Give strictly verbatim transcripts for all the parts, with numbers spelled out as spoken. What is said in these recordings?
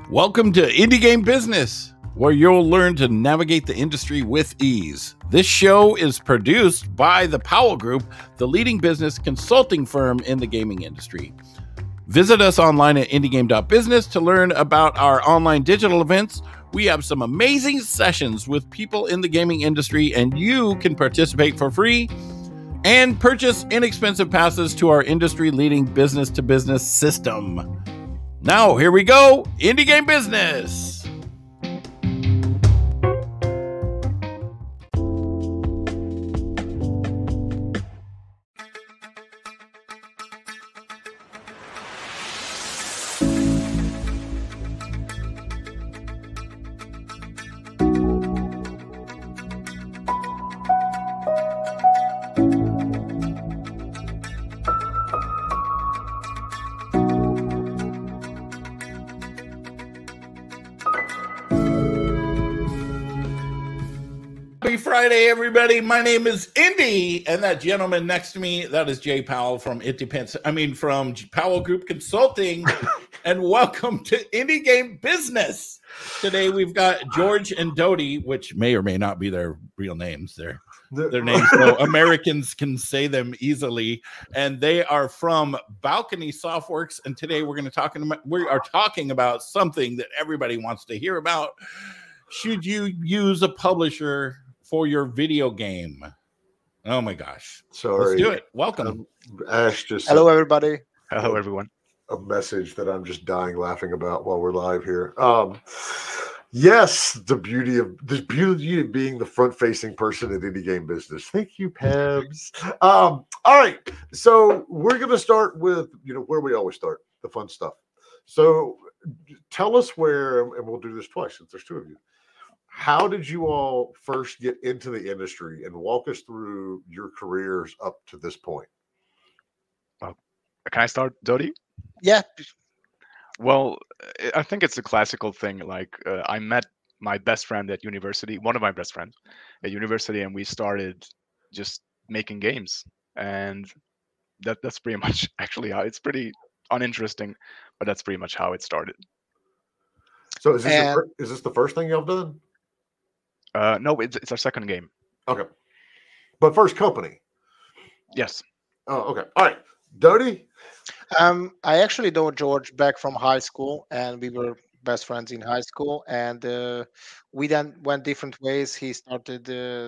Welcome to Indie Game Business, where you'll learn to navigate the industry with ease. This show is produced by the Powell Group, the leading business consulting firm in the gaming industry. Visit us online at indie game dot business to learn about our online digital events. We have some amazing sessions with people in the gaming industry, and you can participate for free and purchase inexpensive passes to our industry-leading business-to-business system. Now, here we go, Indie Game Business. Happy Friday, everybody. My name is Indy, and that gentleman next to me, that is Jay Powell from It Depends. I mean, from Powell Group Consulting, and welcome to Indie Game Business. Today, we've got George and Dodie, which may or may not be their real names. Their, their names, so Americans can say them easily, and they are from Balcony Softworks, and today we're going to talk about, we are talking about something that everybody wants to hear about. Should you use a publisher for your video game? Oh my gosh. Sorry. Let's do it. Welcome. Um, Ash just Hello, everybody. Hello, everyone. A message that I'm just dying laughing about while we're live here. Um, yes, the beauty of the beauty of being the front-facing person in Indie Game Business. Thank you, Pebs. Um, all right. So we're gonna start with, you know, where we always start, the fun stuff. So tell us where, and we'll do this twice since there's two of you. How did you all first get into the industry, and walk us through your careers up to this point? Uh, can I start, Dodie? Yeah. Well, I think it's a classical thing. Like uh, I met my best friend at university, one of my best friends at university, and we started just making games. And that that's pretty much actually how it's pretty uninteresting, but that's pretty much how it started. So is this, And- your, is this the first thing y'all done? Uh, no, it's, it's our second game. Okay. But first company. Yes. Oh, okay. All right. Dodie? Um, I actually know George back from high school, and we were best friends in high school. And uh, we then went different ways. He started uh,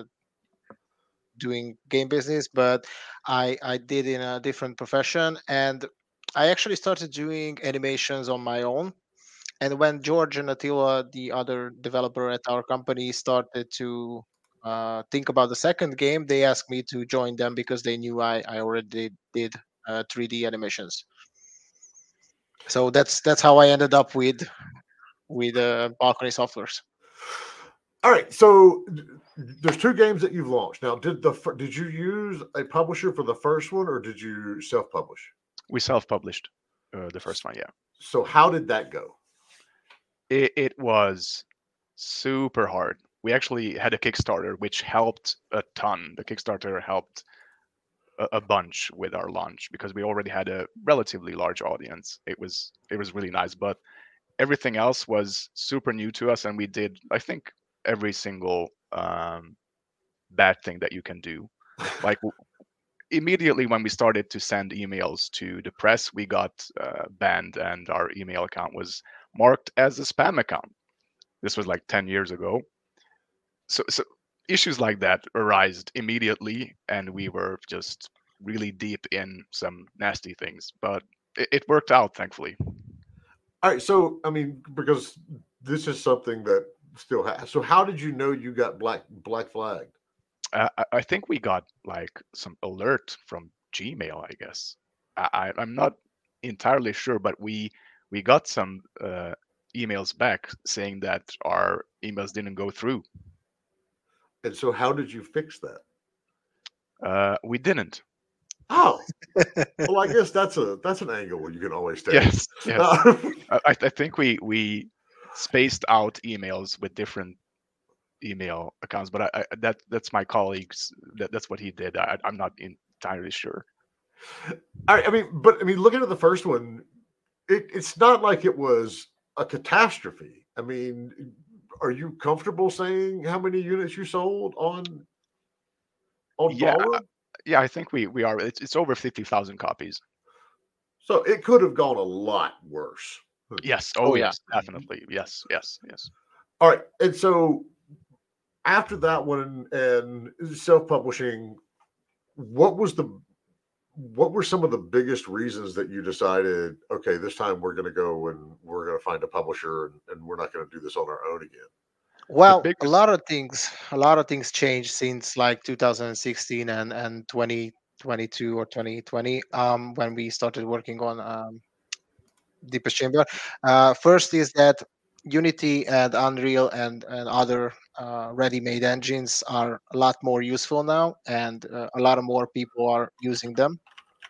doing game business, but I I did in a different profession. And I actually started doing animations on my own. And when George and Attila, the other developer at our company, started to uh, think about the second game, they asked me to join them because they knew I, I already did uh, three D animations. So that's that's how I ended up with with uh, Balcony Softwares. All right. So there's two games that you've launched. Now, did the fir- did you use a publisher for the first one, or did you self-publish? We self-published uh, the first one, yeah. So how did that go? It, it was super hard. We actually had a Kickstarter, which helped a ton. The Kickstarter helped a, a bunch with our launch because we already had a relatively large audience. It was it was really nice, but everything else was super new to us, and we did, I think, every single um, bad thing that you can do. Like w- immediately when we started to send emails to the press, we got uh, banned, and our email account was marked as a spam account. This was like ten years ago. So, so issues like that arised immediately, and we were just really deep in some nasty things. But it, it worked out, thankfully. All right. So, I mean, because this is something that still has. So how did you know you got black black flagged? Uh, I, I think we got like some alert from Gmail, I guess. I, I, I'm not entirely sure, but we we got some uh, emails back saying that our emails didn't go through. And so how did you fix that? Uh, we didn't. Oh, well, I guess that's a that's an angle where you can always take. Yes, yes. Uh, I, I think we we spaced out emails with different email accounts, but I, I that that's my colleagues. That, that's what he did. I, I'm not entirely sure. I, I mean, but I mean, looking at the first one, it, it's not like it was a catastrophe. I mean, are you comfortable saying how many units you sold on on Yeah, Ballroom? yeah, I think we we are. It's it's over fifty thousand copies. So it could have gone a lot worse. Yes. Oh Oh, yeah. yes. Definitely. Yes. Yes. Yes. All right, and so after that one and self-publishing, what was the what were some of the biggest reasons that you decided, okay, this time we're going to go and we're going to find a publisher and, and we're not going to do this on our own again? Well, a biggest- lot of things, a lot of things changed since like two thousand sixteen and and twenty twenty-two or twenty twenty, um, when we started working on um, Deepest Chamber. Uh, first is that Unity and Unreal and and other uh, ready-made engines are a lot more useful now, and uh, a lot of more people are using them.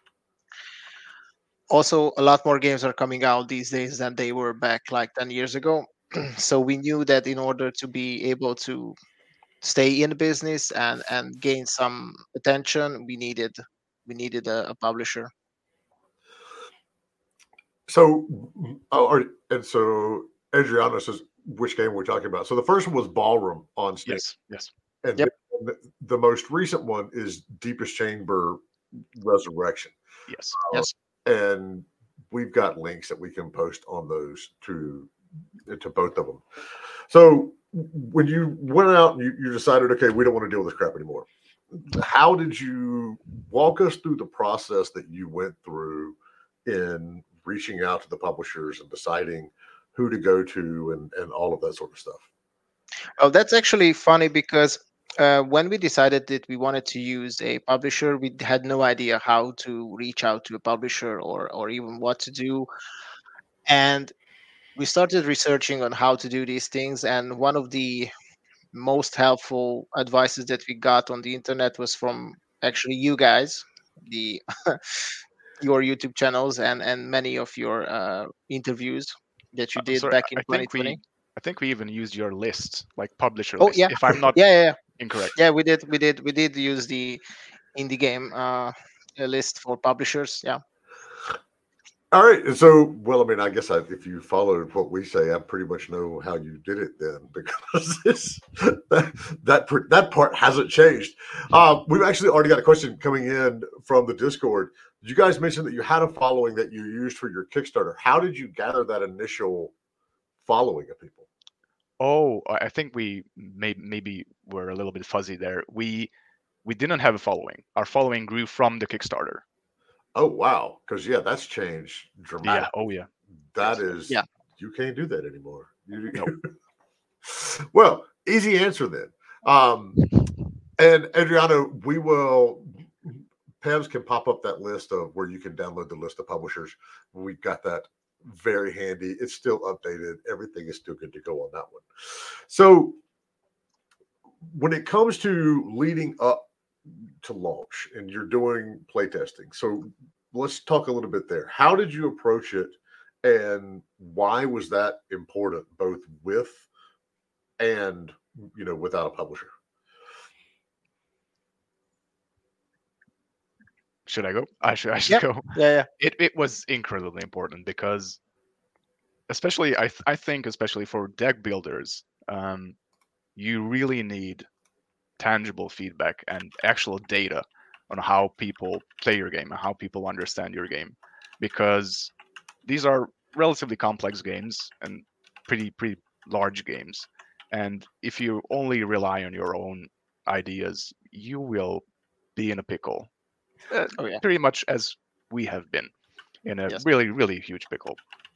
Also, a lot more games are coming out these days than they were back like ten years ago. So we knew that in order to be able to stay in business and and gain some attention, we needed we needed a, a publisher. So, oh, all right, and so Adriano says, which game we're talking about. So the first one was Ballroom on Steam, Yes. Yes. and Yep. then the most recent one is Deepest Chamber Resurrection. Yes. Yes. And we've got links that we can post on those to to both of them. So when you went out and you, you decided, okay, we don't want to deal with this crap anymore, how did you walk us through the process that you went through in reaching out to the publishers and deciding who to go to and, and all of that sort of stuff? Oh, that's actually funny because uh, when we decided that we wanted to use a publisher, we had no idea how to reach out to a publisher or or even what to do. And we started researching on how to do these things. And one of the most helpful advices that we got on the internet was from actually you guys, the your YouTube channels and and many of your uh, interviews that you I'm did sorry. back I in I think we twenty twenty. I think we even used your list, like publisher Oh list, yeah, if I'm not yeah, yeah, yeah. incorrect. Yeah, we did, we did, we did use the indie game uh, a list for publishers. Yeah. All right. And so, well, I mean, I guess I, if you followed what we say, I pretty much know how you did it then, because this, that that that part hasn't changed. Uh, we've actually already got a question coming in from the Discord. You guys mentioned that you had a following that you used for your Kickstarter. How did you gather that initial following of people? Oh, I I think we may, maybe were a little bit fuzzy there. We we didn't have a following. Our following grew from the Kickstarter. Oh wow, because yeah, that's changed dramatically. Yeah. Oh yeah. That Yes. is, Yeah. you can't do that anymore. You, Nope. well, easy answer then. Um, and Adriano, we will. Pevs can pop up that list of where you can download the list of publishers. We've got that very handy. It's still updated. Everything is still good to go on that one. So, when it comes to leading up to launch and you're doing playtesting, so let's talk a little bit there. How did you approach it, and why was that important, both with and you know without a publisher? Should I go? I should. I should Yep. go. Yeah, yeah. It it was incredibly important because, especially I th- I think especially for deck builders, um, you really need tangible feedback and actual data on how people play your game and how people understand your game, because these are relatively complex games and pretty pretty large games, and if you only rely on your own ideas, you will be in a pickle. Uh, Oh yeah. pretty much as we have been in a Yes. really really huge pickle.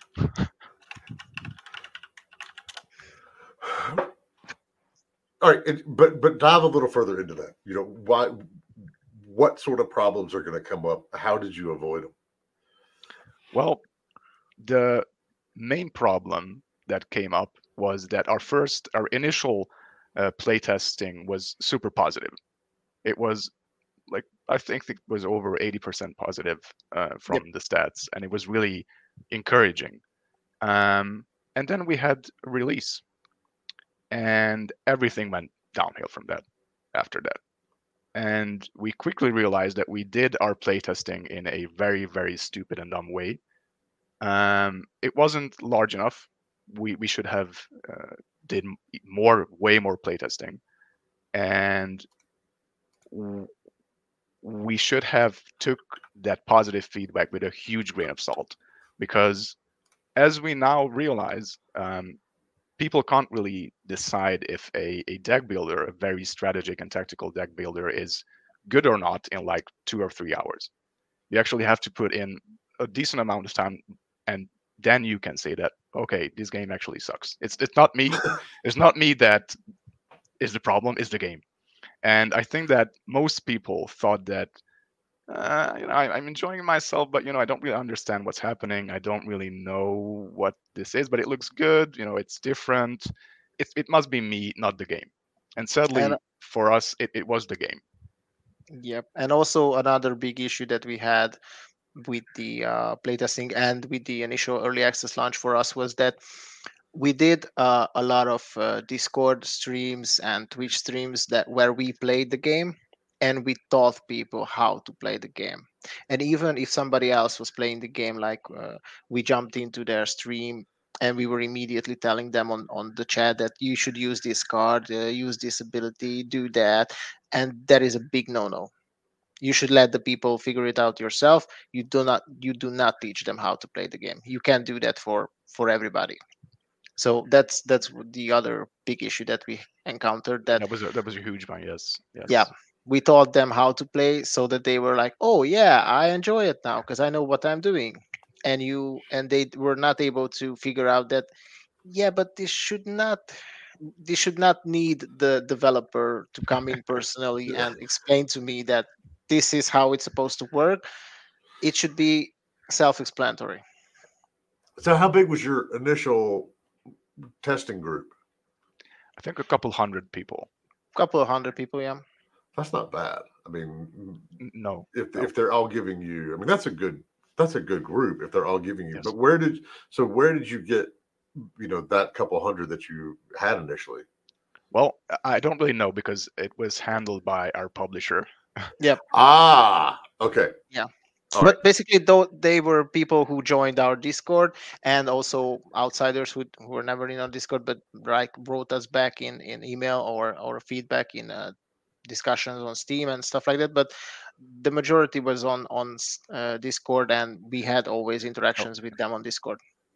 All right, and, but but dive a little further into that. You know, why? What sort of problems are going to come up? How did you avoid them? Well, the main problem that came up was that our first, our initial uh, playtesting was super positive. It was like, I think it was over eighty percent positive uh, from the stats, and it was really encouraging. Um, and then we had a release, and everything went downhill from that after that. And we quickly realized that we did our playtesting in a very, very stupid and dumb way. Um, it wasn't large enough. we we should have uh, did more, way more playtesting, and w- we should have took that positive feedback with a huge grain of salt, because as we now realize, um, people can't really decide if a, a deck builder, a very strategic and tactical deck builder, is good or not in like two or three hours. You actually have to put in a decent amount of time, and then you can say that, okay, this game actually sucks. It's it's not me. It's not me that is the problem. It's the game. And I think that most people thought that, uh, you know, I, I'm enjoying myself, but you know, I don't really understand what's happening. I don't really know what this is, but it looks good. You know, it's different. It it must be me, not the game. And And sadly, for us, it, it was the game. yep, and also another big issue that we had with the uh, playtesting and with the initial early access launch for us was that we did uh, a lot of uh, Discord streams and Twitch streams that where we played the game and we taught people how to play the game. And even if somebody else was playing the game, like uh, we jumped into their stream and we were immediately telling them on, on the chat that you should use this card, uh, use this ability, do that. And that is a big no-no. You should let the people figure it out yourself. You do not you do not teach them how to play the game. You can't do that for for everybody. So that's that's the other big issue that we encountered, that That was a, that was a huge one. Yes, yes. yeah, we taught them how to play so that they were like, oh yeah, I enjoy it now because I know what I'm doing. And you and they were not able to figure out that, yeah, but this should not this should not need the developer to come in personally and explain to me that this is how it's supposed to work. It should be self-explanatory. So, how big was your initial testing group? I think a couple hundred people. Couple of hundred people, yeah. That's not bad. I mean, N- No, if no. if they're all giving you, I mean, that's a good that's a good group if they're all giving you. Yes. But where did so where did you get, you know, that couple hundred that you had initially? Well, I don't really know because it was handled by our publisher. Ah, okay. Yeah. All But right. basically, though, they were people who joined our Discord and also outsiders who, who were never in our Discord, but like wrote us back in, in email or or feedback in uh, discussions on Steam and stuff like that. But the majority was on on s- uh, Discord, and we had always interactions with them on Discord.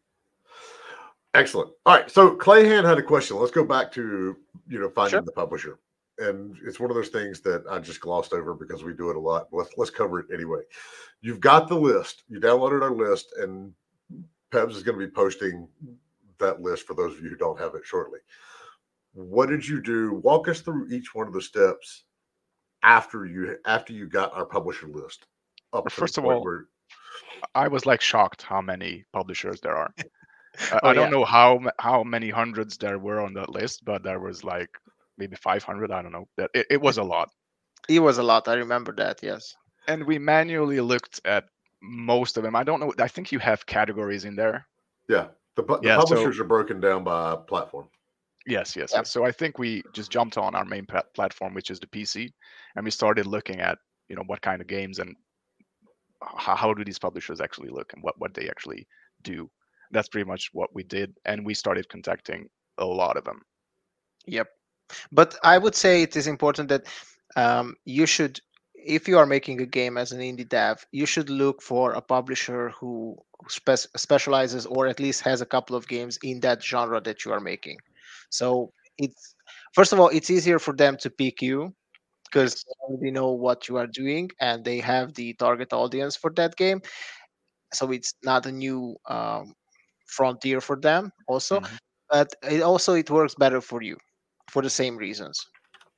Excellent. All right. So Clayhan had a question. Let's go back to, you know, finding Sure. the publisher. And it's one of those things that I just glossed over because we do it a lot. Let's let's cover it anyway. You've got the list. You downloaded our list, and Pebs is going to be posting that list for those of you who don't have it shortly. What did you do? Walk us through each one of the steps after you after you got our publisher list. Up Well, to the first of point all, where I was like shocked how many publishers there are. I, Oh, I don't yeah. know how ma- how many hundreds there were on that list, but there was like maybe five hundred. I don't know. That it, it was a lot. It was a lot. I remember that. Yes. And we manually looked at most of them. I don't know. I think you have categories in there. yeah, the, pu- the Yeah, so- publishers are broken down by platform. Yes, yes, Yep. yes. So I think we just jumped on our main pla- platform, which is the P C, and we started looking at, you know, what kind of games and how, how do these publishers actually look and what what they actually do. That's pretty much what we did, and we started contacting a lot of them. Yep. But I would say it is important that um, you should, if you are making a game as an indie dev, you should look for a publisher who spe- specializes or at least has a couple of games in that genre that you are making. So it's, first of all, it's easier for them to pick you because Yes. they already know what you are doing and they have the target audience for that game. So it's not a new um, frontier for them also, Mhm. but it also it works better for you for the same reasons.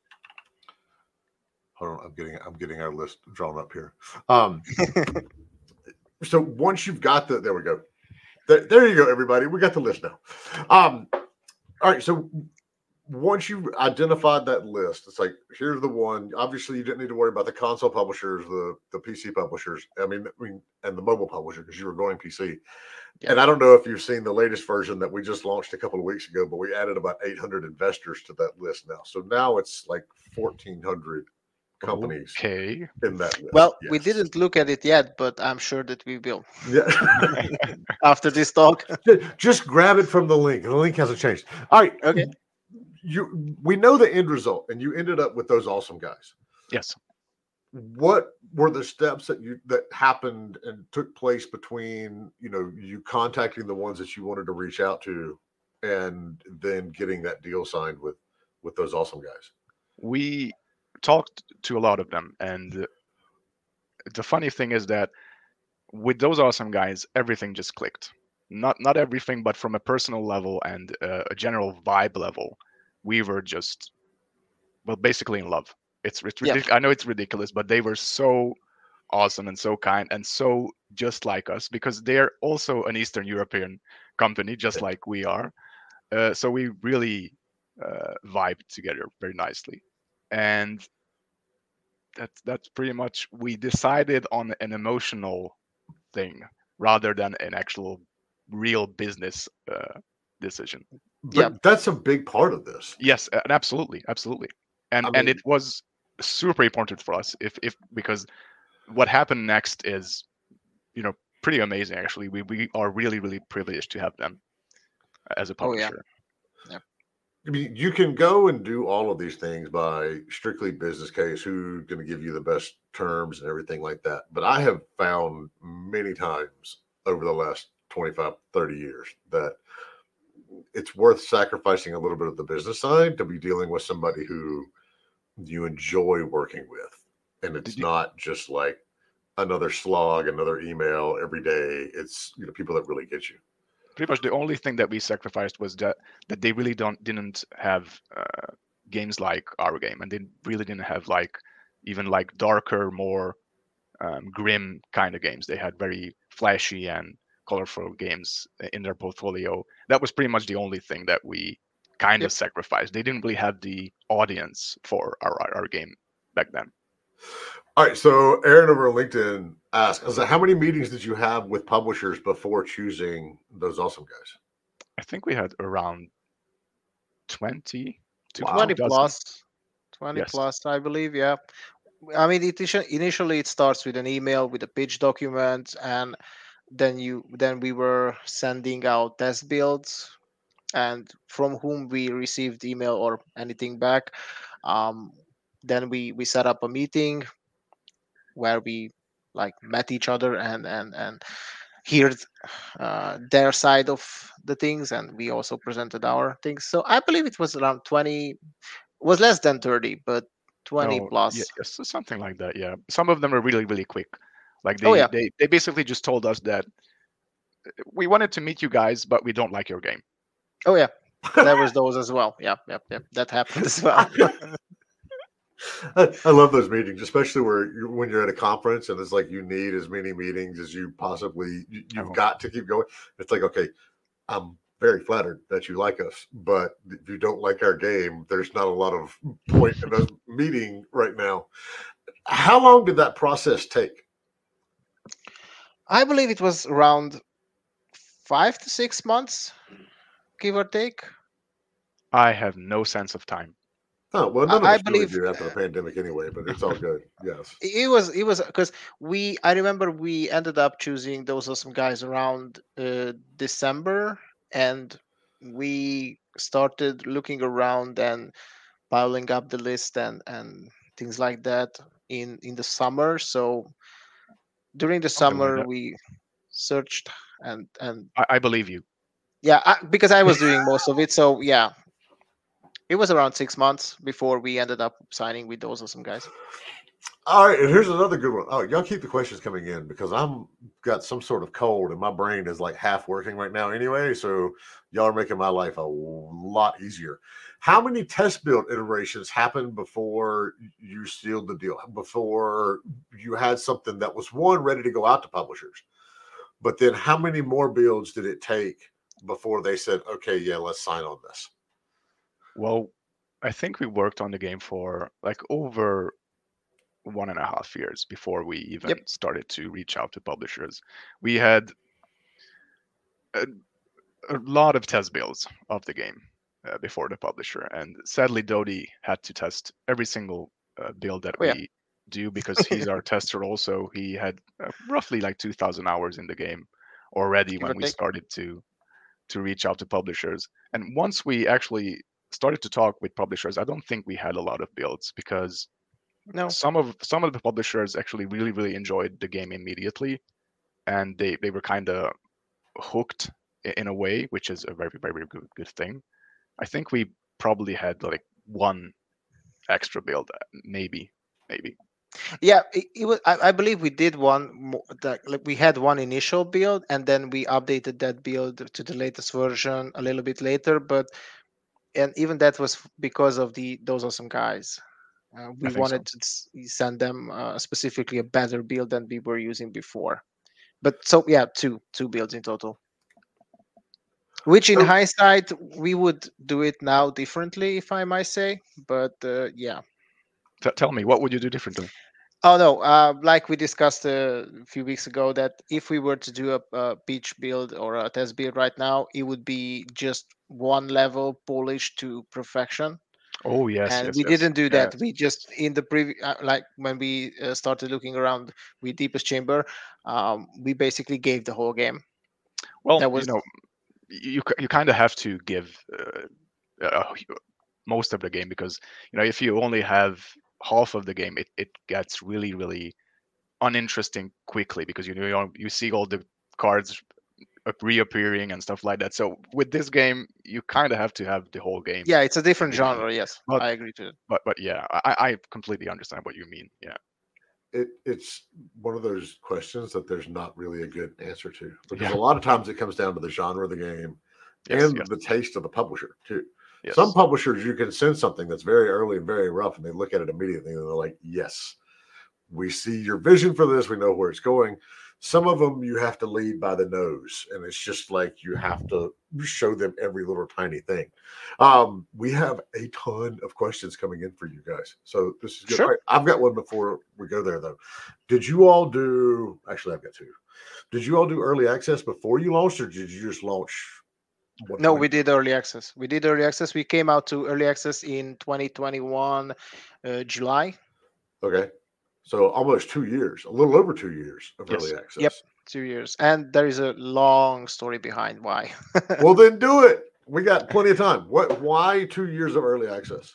Hold on, I'm getting I'm getting our list drawn up here. Um, so once you've got the, there we go. There, there you go, everybody. We got the list now. Um, all right. So once you identified that list, it's like, here's the one. Obviously, you didn't need to worry about the console publishers, the the P C publishers. I mean, I mean, and the mobile publisher because you were going P C. Yeah. And I don't know if you've seen the latest version that we just launched a couple of weeks ago, but we added about eight hundred investors to that list now. So now it's like fourteen hundred companies Okay. in that list. Well, we yes. didn't look at it yet, but I'm sure that we will Yeah. after this talk. Ju- Just grab it from the link. The link hasn't changed. All right. Okay. You we know the end result, and you ended up with those awesome guys. Yes. What were the steps that you that happened and took place between you know you contacting the ones that you wanted to reach out to, and then getting that deal signed with with those awesome guys? We talked to a lot of them, and the funny thing is that with those awesome guys, everything just clicked. Not not everything, but from a personal level and uh, a general vibe level, we were just well, basically in love. It's it's Yeah. ridiculous. I know it's ridiculous, but they were so awesome and so kind and so just like us because they're also an Eastern European company, just like we are. Uh, so we really uh, vibed together very nicely, and that's that's pretty much we decided on an emotional thing rather than an actual real business uh, decision. But Yeah. that's a big part of this. Yes, a- and absolutely, absolutely, and I and mean- it was super important for us if if because what happened next is, you know, pretty amazing actually. We we are really really privileged to have them as a Oh, yeah. publisher. I mean, you can go and do all of these things by strictly business case, who's going to give you the best terms and everything like that. But I have found many times over the last twenty-five, thirty years that it's worth sacrificing a little bit of the business side to be dealing with somebody who you enjoy working with. And it's Did you- not just like another slog, another email every day. It's, you know, people that really get you. Pretty much the only thing that we sacrificed was that that they really don't didn't have uh, games like our game, and they really didn't have like even like darker, more um, grim kind of games. They had very flashy and colorful games in their portfolio. That was pretty much the only thing that we kind Yep. of sacrificed. They didn't really have the audience for our our, our game back then. All right. So Aaron over on LinkedIn asked, I was like, how many meetings did you have with publishers before choosing those awesome guys? I think we had around twenty to Wow. twenty two dozen. plus. twenty Yes. plus, I believe. Yeah. I mean, it initi- initially it starts with an email with a pitch document, and then you then we were sending out test builds, and from whom we received email or anything back, um, then we we set up a meeting where we like met each other and and and heard uh, their side of the things, and we also presented our things. So I believe it was around twenty, was less than thirty, but twenty No, plus. yeah, yes, so something like that. Yeah, some of them are really, really quick. Like they, Oh, yeah. they, they basically just told us that uh, we wanted to meet you guys, but we don't like your game. Oh yeah, there was those as well. Yeah, yeah, yeah. That happened as well. I, I love those meetings, especially where you, when you're at a conference and it's like you need as many meetings as you possibly you, you've Oh. got to keep going. It's like, okay, I'm very flattered that you like us, but if you don't like our game, there's not a lot of point in us meeting right now. How long did that process take? I believe it was around five to six months, give or take. I have no sense of time. Oh, well, none I- I of us really believe- do after the pandemic anyway, but it's all good. Yes. It it was it was because we I remember we ended up choosing those awesome guys around uh, December, and we started looking around and piling up the list and and things like that in in the summer. So during the Something like summer that. we searched and and I, I believe you. yeah, I, because I was doing most of it. So yeah, it was around six months before we ended up signing with those awesome guys. All right, and here's another good one. Oh, y'all keep the questions coming in because I'm got some sort of cold and my brain is like half working right now anyway. So y'all are making my life a lot easier. How many test build iterations happened before you sealed the deal? Before you had something that was one ready to go out to publishers, but then how many more builds did it take before they said, "Okay, yeah, let's sign on this"? Well, I think we worked on the game for like over one and a half years before we even Yep. started to reach out to publishers. We had a, a lot of test builds of the game uh, before the publisher, and sadly, Dodie had to test every single uh, build that Oh, yeah. we do because he's our tester also. He had uh, roughly like two thousand hours in the game already Give when or we take. started to to reach out to publishers. And once we actually started to talk with publishers, I don't think we had a lot of builds because No. some of some of the publishers actually really really enjoyed the game immediately, and they they were kind of hooked i- in a way, which is a very very very good good thing. I think we probably had like one extra build, uh, maybe maybe. Yeah, it, it was. I, I believe we did one. mo- That like we had one initial build, and then we updated that build to the latest version a little bit later. But and even that was f- because of the those awesome guys. Uh, we I think so. wanted to s- send them uh, specifically a better build than we were using before. But so yeah, two two builds in total. Which in So, hindsight we would do it now differently, if I might say. But uh, yeah. T- tell me, what would you do differently? Oh no, uh, like we discussed uh, a few weeks ago, that if we were to do a, a beach build or a test build right now, it would be just one level polished to perfection. Oh yes, And yes, we yes, didn't do that. yes. We just in the previous, uh, like when we uh, started looking around with Deepest Chamber, um, we basically gave the whole game. Well, That you was know, you k- you kind of have to give uh, uh, most of the game because you know if you only have half of the game, it, it gets really really uninteresting quickly because you know you see all the cards uh, reappearing and stuff like that. So with this game, you kind of have to have the whole game yeah, it's a different immediately. genre. Yes, But I agree to it. but but yeah, I, I completely understand what you mean. Yeah. it it's one of those questions that there's not really a good answer to because Yeah. a lot of times it comes down to the genre of the game Yes. and Yes. the taste of the publisher too. Yes. Some publishers you can send something that's very early and very rough, and they look at it immediately and they're like, "Yes, we see your vision for this. We know where it's going." Some of them you have to lead by the nose, and it's just like you have to show them every little tiny thing. Um, we have a ton of questions coming in for you guys, so this is good. Sure. All right, I've got one before we go there, though. Did you all do? Actually, I've got two. Did you all do early access before you launched, or did you just launch? What, No, when- we did early access. We did early access. We came out to early access in twenty twenty-one, uh, July. Okay, so almost two years, a little over two years of Yes. early access. Yep. Two years, and there is a long story behind why. Well, then do it. We got plenty of time. What? Why two years of early access?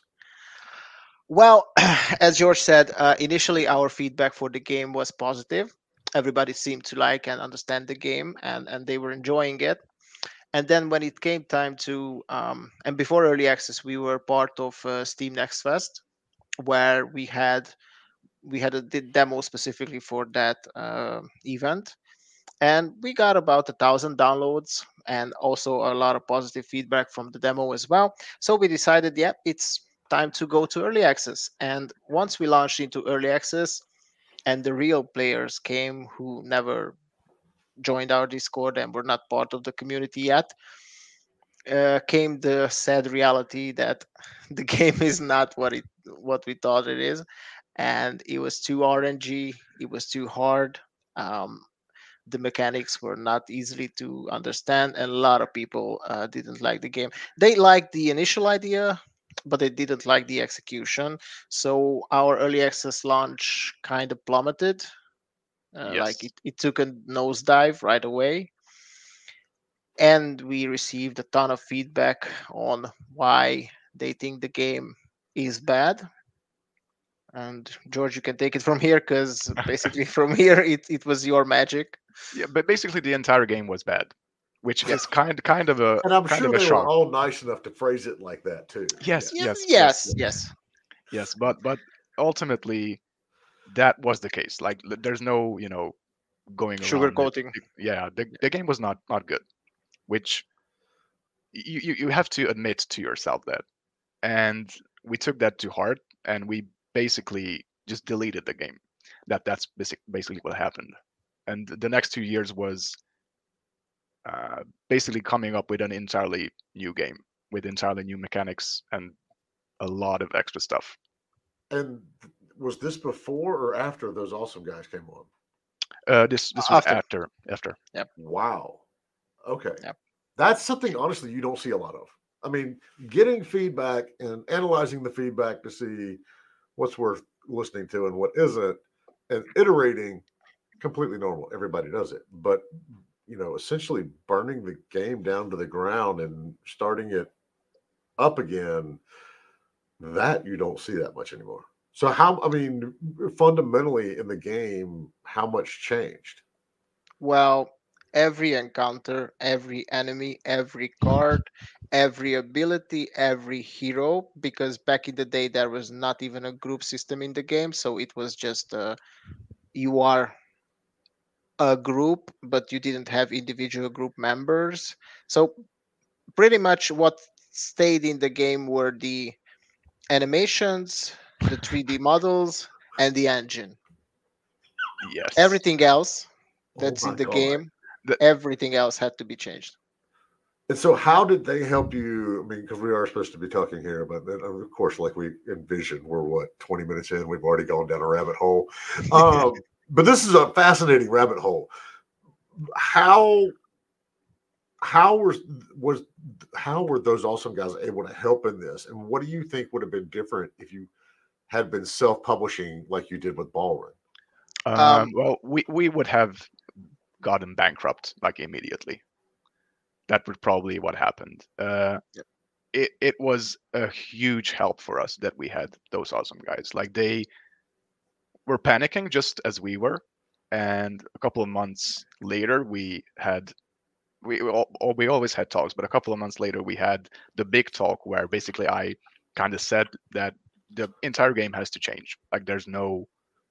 Well, as George said, uh, initially our feedback for the game was positive. Everybody seemed to like and understand the game, and and they were enjoying it. And then when it came time to, um, and before early access, we were part of uh, Steam Next Fest, where we had we had a did demo specifically for that uh, event, and we got about a thousand downloads and also a lot of positive feedback from the demo as well. So we decided, yeah, it's time to go to early access. And once we launched into early access, and the real players came who never joined our Discord and were not part of the community yet, uh, came the sad reality that the game is not what it what we thought it is, and it was too R N G. It was too hard. Um, the mechanics were not easily to understand, and a lot of people uh, didn't like the game. They liked the initial idea, but they didn't like the execution. So our early access launch kind of plummeted. Uh, Yes. like it, it took a nosedive right away, and we received a ton of feedback on why they think the game is bad. And George, you can take it from here, because basically from here it, it was your magic. Yeah, but basically the entire game was bad, which Yeah. is kind kind of a And I'm kind sure of a they shock. were all nice enough to phrase it like that too. Yes, Yes, yes, yes, yes. yes. But but ultimately, that was the case. Like l- there's no you know going around it. Sugarcoating. Yeah, the the game was not not good, which you you you have to admit to yourself that, and we took that to heart, and we basically just deleted the game. That that's basic, basically what happened, and the next two years was uh, basically coming up with an entirely new game with entirely new mechanics and a lot of extra stuff. And was this before or after those awesome guys came on? Uh, this this was After. after after. Wow. Okay. Yep. That's something honestly you don't see a lot of. I mean, getting feedback and analyzing the feedback to see what's worth listening to and what isn't, and iterating, completely normal. Everybody does it. But, you know, essentially burning the game down to the ground and starting it up again, that you don't see that much anymore. So how, I mean, fundamentally in the game, how much changed? Well, every encounter, every enemy, every card, every ability, every hero, because back in the day there was not even a group system in the game, so it was just uh, you are a group, but you didn't have individual group members. So pretty much what stayed in the game were the animations, the three D models, and the engine. Yes. Everything else Oh that's my in the God. game, The- everything else had to be changed. And so how did they help you? I mean, because we are supposed to be talking here, but then, of course, like we envisioned, we're what, twenty minutes in, we've already gone down a rabbit hole. Um, but this is a fascinating rabbit hole. How how was was how were those awesome guys able to help in this? And what do you think would have been different if you had been self-publishing like you did with Ballroom? Um, Um, well, we, we would have gotten bankrupt like immediately. That would probably what happened. Uh, Yep. it it was a huge help for us that we had those awesome guys. Like they were panicking just as we were, and a couple of months later we had we we al- al- we always had talks, but a couple of months later we had the big talk where basically I kind of said that the entire game has to change. Like there's no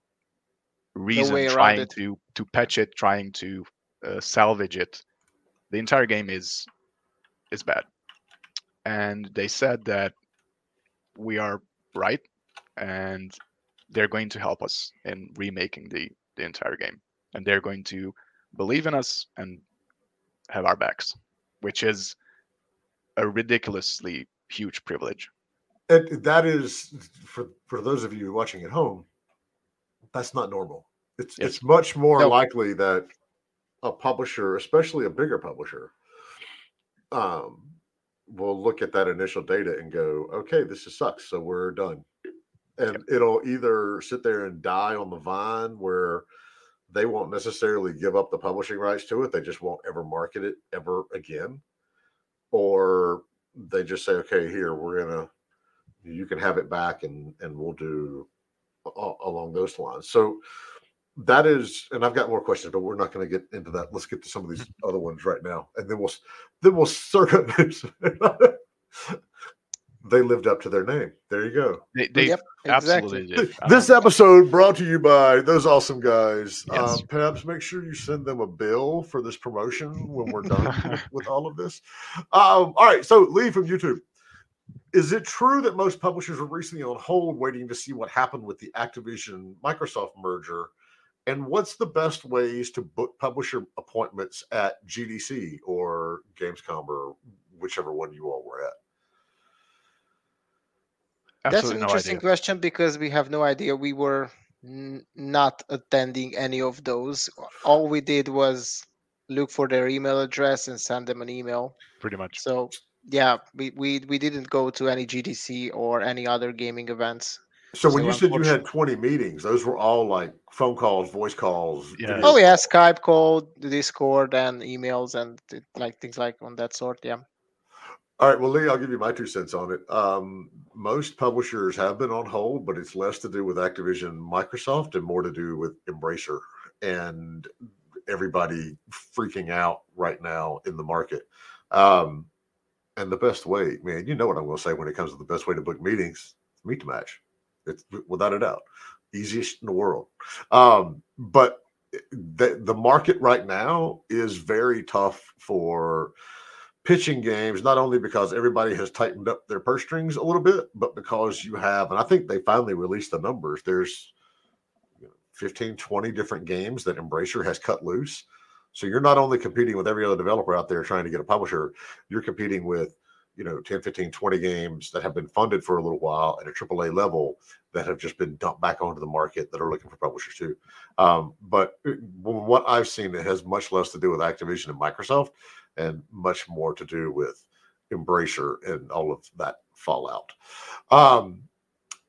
reason way around trying it. to to patch it, trying to uh, salvage it. The entire game is is bad, and they said that we are right, and they're going to help us in remaking the the entire game, and they're going to believe in us and have our backs, which is a ridiculously huge privilege. And that is for for those of you watching at home, that's not normal. It's Yes. it's much more No. likely that a publisher, especially a bigger publisher, um, will look at that initial data and go, okay, this is sucks, so we're done. And Yep. it'll either sit there and die on the vine where they won't necessarily give up the publishing rights to it. They just won't ever market it ever again. Or they just say, okay, here, we're going to, you can have it back and, and we'll do a- along those lines. So that is, and I've got more questions, but we're not going to get into that. Let's get to some of these other ones right now. And then we'll, then we'll circle. They lived up to their name. There you go. They, they Yep, absolutely exactly. did. This Um, episode brought to you by those awesome guys. Yes. Um, Pebs, make sure you send them a bill for this promotion when we're done with, with all of this. Um, all right. So, Lee from YouTube. Is it true that most publishers were recently on hold waiting to see what happened with the Activision Microsoft merger? And what's the best ways to book publisher appointments at G D C or Gamescom or whichever one you all were at? That's an absolutely no interesting idea. question because we have no idea. We were n- not attending any of those. All we did was look for their email address and send them an email. Pretty much. So yeah, we, we, we didn't go to any G D C or any other gaming events. So when So you said you had unfortunately- twenty meetings, those were all like phone calls, voice calls. Yeah. video Oh yeah, calls. Skype call, Discord, and emails and th- like things like on that sort. Yeah. All right. Well, Lee, I'll give you my two cents on it. Um, most publishers have been on hold, but it's less to do with Activision, Microsoft, and more to do with Embracer and everybody freaking out right now in the market. Um, and the best way, man, you know what I'm going to say when it comes to the best way to book meetings, meet to match. It's without a doubt easiest in the world. Um, but the the market right now is very tough for pitching games, not only because everybody has tightened up their purse strings a little bit, but because you have, and I think they finally released the numbers. There's you know, fifteen, twenty different games that Embracer has cut loose. So you're not only competing with every other developer out there trying to get a publisher, you're competing with, you know, ten, fifteen, twenty games that have been funded for a little while at a triple A level that have just been dumped back onto the market that are looking for publishers too. Um, but what I've seen, it has much less to do with Activision and Microsoft and much more to do with Embracer and all of that fallout. Um,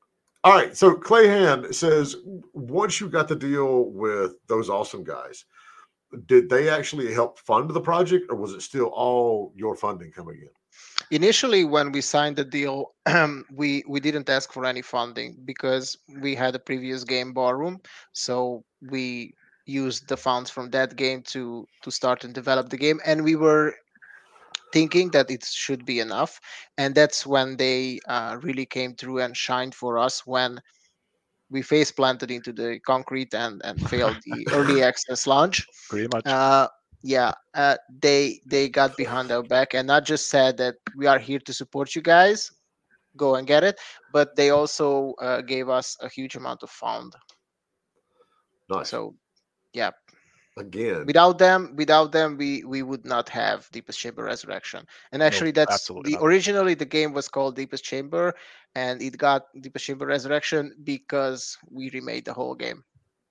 All right. So Clay Hand says, once you got the deal with those awesome guys, did they actually help fund the project, or was it still all your funding coming in? Initially, when we signed the deal, we we didn't ask for any funding because we had a previous game, Ballroom. So we used the funds from that game to to start and develop the game, and we were thinking that it should be enough. And that's when they uh, really came through and shined for us when we face planted into the concrete and and failed the early access launch. Pretty much. uh yeah, uh, they they got behind our back and not just said that we are here to support you guys, go and get it, but they also uh, gave us a huge amount of fund. Nice. So yeah, Again, without them without them we we would not have Deepest Chamber Resurrection. And actually that's absolutely the not. originally the game was called Deepest Chamber, and it got Deepest Chamber Resurrection because we remade the whole game.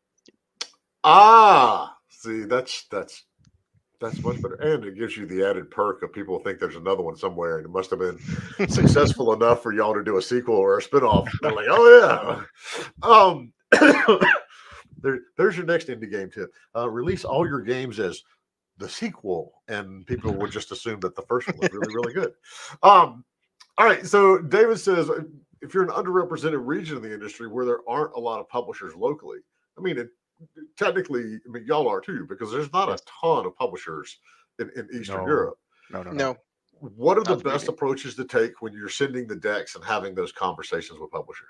ah, see, that's that's that's much better, and it gives you the added perk of people think there's another one somewhere, and it must have been successful enough for y'all to do a sequel or a spinoff. They're like, oh yeah. Um, there, there's your next indie game tip. Uh, release all your games as the sequel, and people would just assume that the first one was really, really good. Um, all right, so David says, if you're an underrepresented region of the industry where there aren't a lot of publishers locally, I mean, it, technically, I mean, y'all are too, because there's not Yes. a ton of publishers in, in Eastern No. Europe. No, no, no. No, What are the Not best really. approaches to take when you're sending the decks and having those conversations with publishers?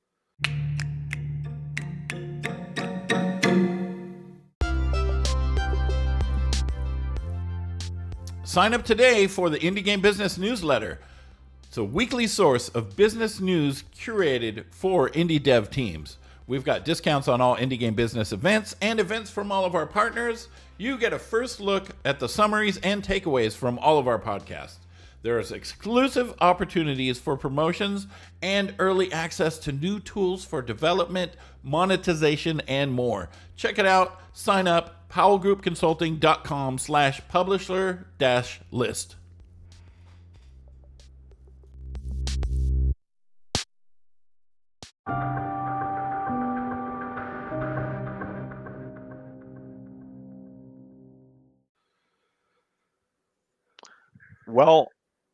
Sign up today for the Indie Game Business newsletter. It's a weekly source of business news curated for indie dev teams. We've got discounts on all Indie Game Business events and events from all of our partners. You get a first look at the summaries and takeaways from all of our podcasts. There's exclusive opportunities for promotions and early access to new tools for development, monetization, and more. Check it out. Sign up, powellgroupconsulting.com slash publisher dash list. Well,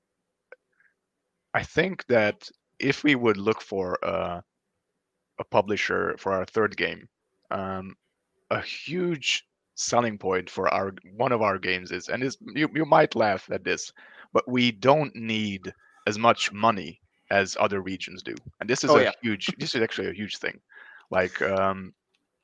I think that if we would look for a, a publisher for our third game, um, a huge selling point for our one of our games is, and is you, you might laugh at this, but we don't need as much money as other regions do, and this is Oh, a yeah. huge. This is actually a huge thing. Like um,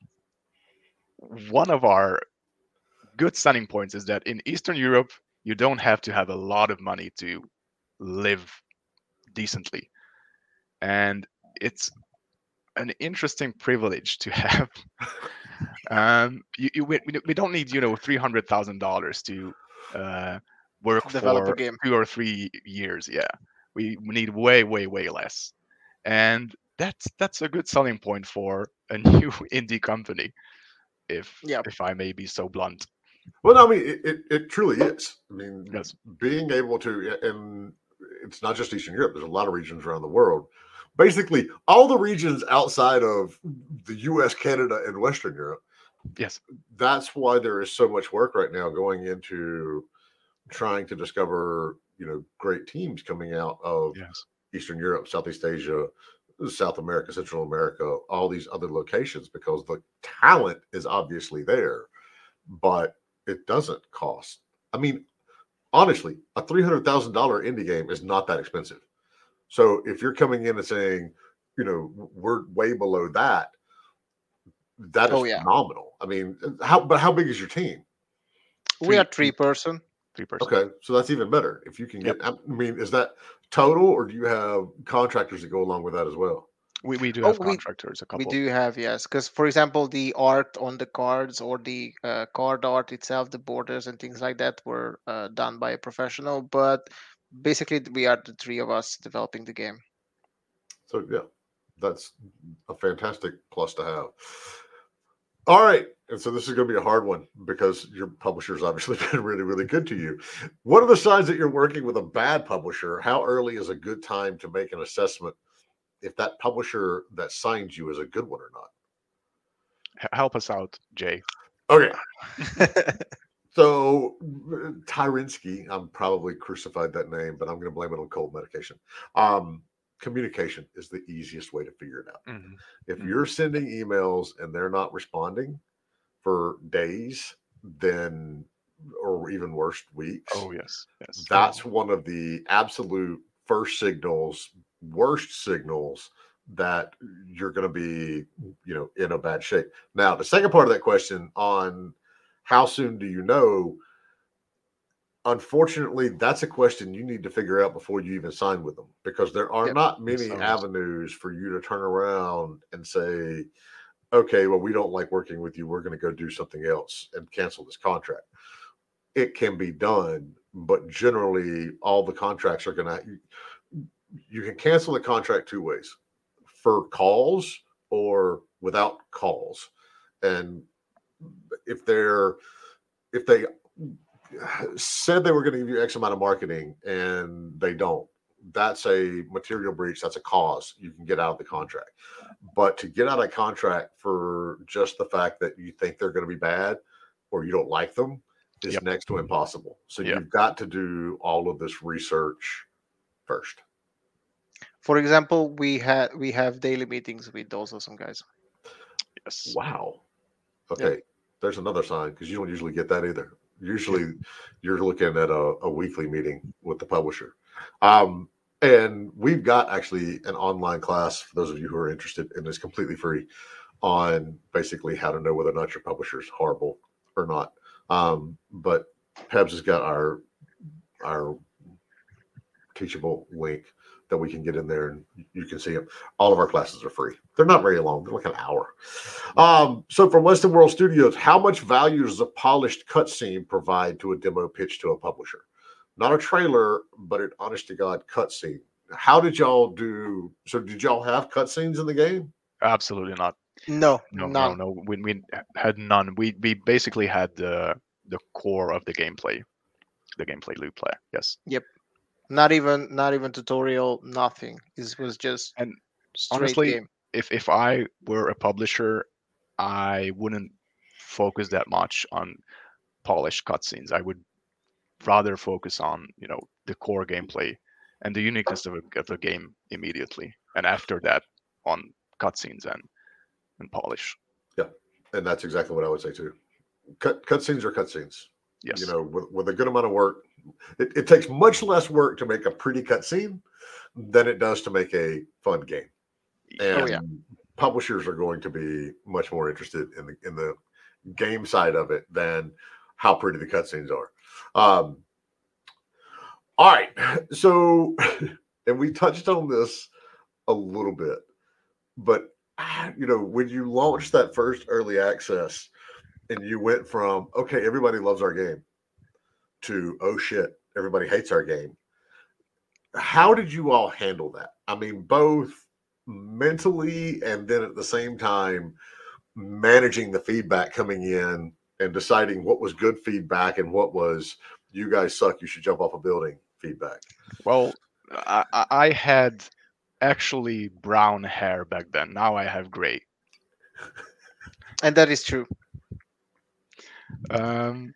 one of our good selling points is that in Eastern Europe, you don't have to have a lot of money to live decently. And it's an interesting privilege to have. um, you, you, we, we don't need, you know, three hundred thousand dollars to uh, work Develop a for game. two or three years. Yeah, we need way, way, way less. And that's that's a good selling point for a new indie company, if Yeah. if I may be so blunt. Well, I mean, it, it, it truly is. I mean, Yes. being able to, and it's not just Eastern Europe, there's a lot of regions around the world. Basically, all the regions outside of the U S, Canada, and Western Europe. Yes. That's why there is so much work right now going into trying to discover, you know, great teams coming out of Yes. Eastern Europe, Southeast Asia, South America, Central America, all these other locations, because the talent is obviously there, but it doesn't cost. I mean, honestly, a three hundred thousand dollars indie game is not that expensive. So if you're coming in and saying, you know, we're way below that, that is Oh, yeah. phenomenal. I mean, how, but how big is your team? We Three- are three person. Three percent. Okay. So that's even better. If you can get, I mean, is that total, or do you have contractors that go along with that as well? We, we do Oh, have we- contractors, a couple. We do have, yes, because for example, the art on the cards or the uh, card art itself, the borders and things like that were uh, done by a professional. But basically, we are the three of us developing the game. So yeah, that's a fantastic plus to have. All right. And so this is going to be a hard one because your publisher's obviously been really, really good to you. What are the signs that you're working with a bad publisher? How early is a good time to make an assessment if that publisher that signs you is a good one or not. H- help us out, Jay. Okay. So Tyrinsky, I'm probably crucified that name, but I'm going to blame it on cold medication. Um, communication is the easiest way to figure it out. Mm-hmm. If Mhm. you're sending emails and they're not responding for days, then, or even worse, weeks, Oh yes, yes. that's one of the absolute first signals, worst signals that you're going to be, you know, in a bad shape. Now, the second part of that question on how soon do you know? Unfortunately, that's a question you need to figure out before you even sign with them, because there are Yep. not many Yes, avenues for you to turn around and say, okay, well, we don't like working with you. We're going to go do something else and cancel this contract. It can be done, but generally all the contracts are going to, you can cancel the contract two ways: for calls or without calls. And if they're, if they said they were going to give you X amount of marketing and they don't, that's a material breach. That's a cause. You can get out of the contract. But to get out of a contract for just the fact that you think they're going to be bad or you don't like them is Yep. next to impossible. So Yep. you've got to do all of this research first. For example, we had we have daily meetings with those awesome guys. Yes. Wow. Okay. There's another sign, because you don't usually get that either. Usually you're looking at a, a weekly meeting with the publisher. Um, and we've got actually an online class for those of you who are interested, and it's completely free, on basically how to know whether or not your publisher is horrible or not. Um, but Pebs has got our our teachable link that we can get in there and you can see them. All of our classes are free. They're not very long. They're like an hour. Um, so from Western World Studios, how much value does a polished cutscene provide to a demo pitch to a publisher? Not a trailer, but an honest to God cutscene. How did y'all do? So did y'all have cutscenes in the game? Absolutely not. No, No, none. no, no. We, we had none. We we basically had the the core of the gameplay, the gameplay loop play. Yes. Not even not even tutorial, nothing. It was just And straight honestly, game. if if I were a publisher, I wouldn't focus that much on polished cutscenes. I would rather focus on, you know, the core gameplay and the uniqueness of, a, of the game immediately, and after that on cutscenes and and polish. And that's exactly what I would say too. Cut cutscenes are cutscenes. Yes. You know, with, with a good amount of work, it, it takes much less work to make a pretty cutscene than it does to make a fun game. And Oh, yeah. publishers are going to be much more interested in the in the game side of it than how pretty the cutscenes are. Um, all right, so and we touched on this a little bit, but you know, when you launched that first early access and you went from okay, everybody loves our game to oh shit, everybody hates our game. How did you all handle that? I mean, both mentally and then at the same time managing the feedback coming in and deciding what was good feedback and what was you guys suck, you should jump off a building feedback. Well, I, I I had actually brown hair back then. Now I have gray. And that is true. Um,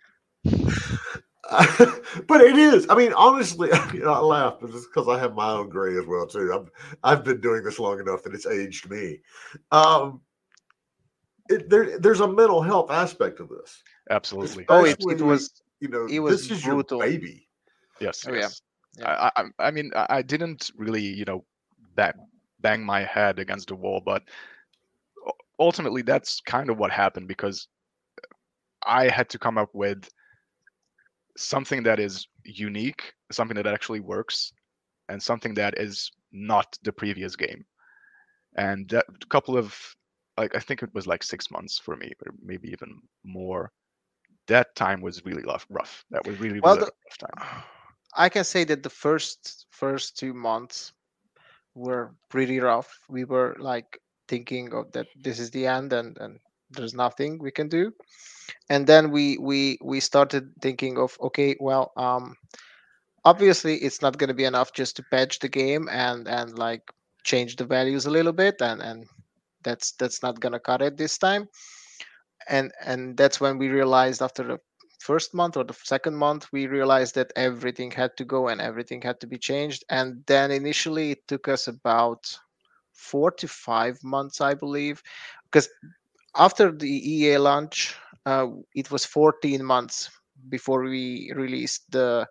But it is. I mean, honestly, you know, I laugh just because I have my own gray as well too. I've I've been doing this long enough that it's aged me. Um, it, there, there's a mental health aspect of this. absolutely. Oh, it, Especially, it was you know, it was this is brutal. your baby. Yes. Oh, yeah. yes. Yeah. I, I I mean I I didn't really, you know, bang bang my head against the wall, but u- ultimately that's kind of what happened, because I had to come up with something that is unique, something that actually works, and something that is not the previous game. And that couple of, like, I think it was like six months for me, or maybe even more. That time was really rough. Rough. That was really, Well, really the- rough time. I can say that the first first two months were pretty rough. We were like thinking of that this is the end and and there's nothing we can do. And then we we we started thinking of okay, well, um obviously it's not going to be enough just to patch the game and and like change the values a little bit, and and that's that's not gonna cut it this time. And and that's when we realized, after the first month or the second month, we realized that everything had to go and everything had to be changed. And then initially it took us about four to five months, I believe, because after the E A launch, uh, it was fourteen months before we released the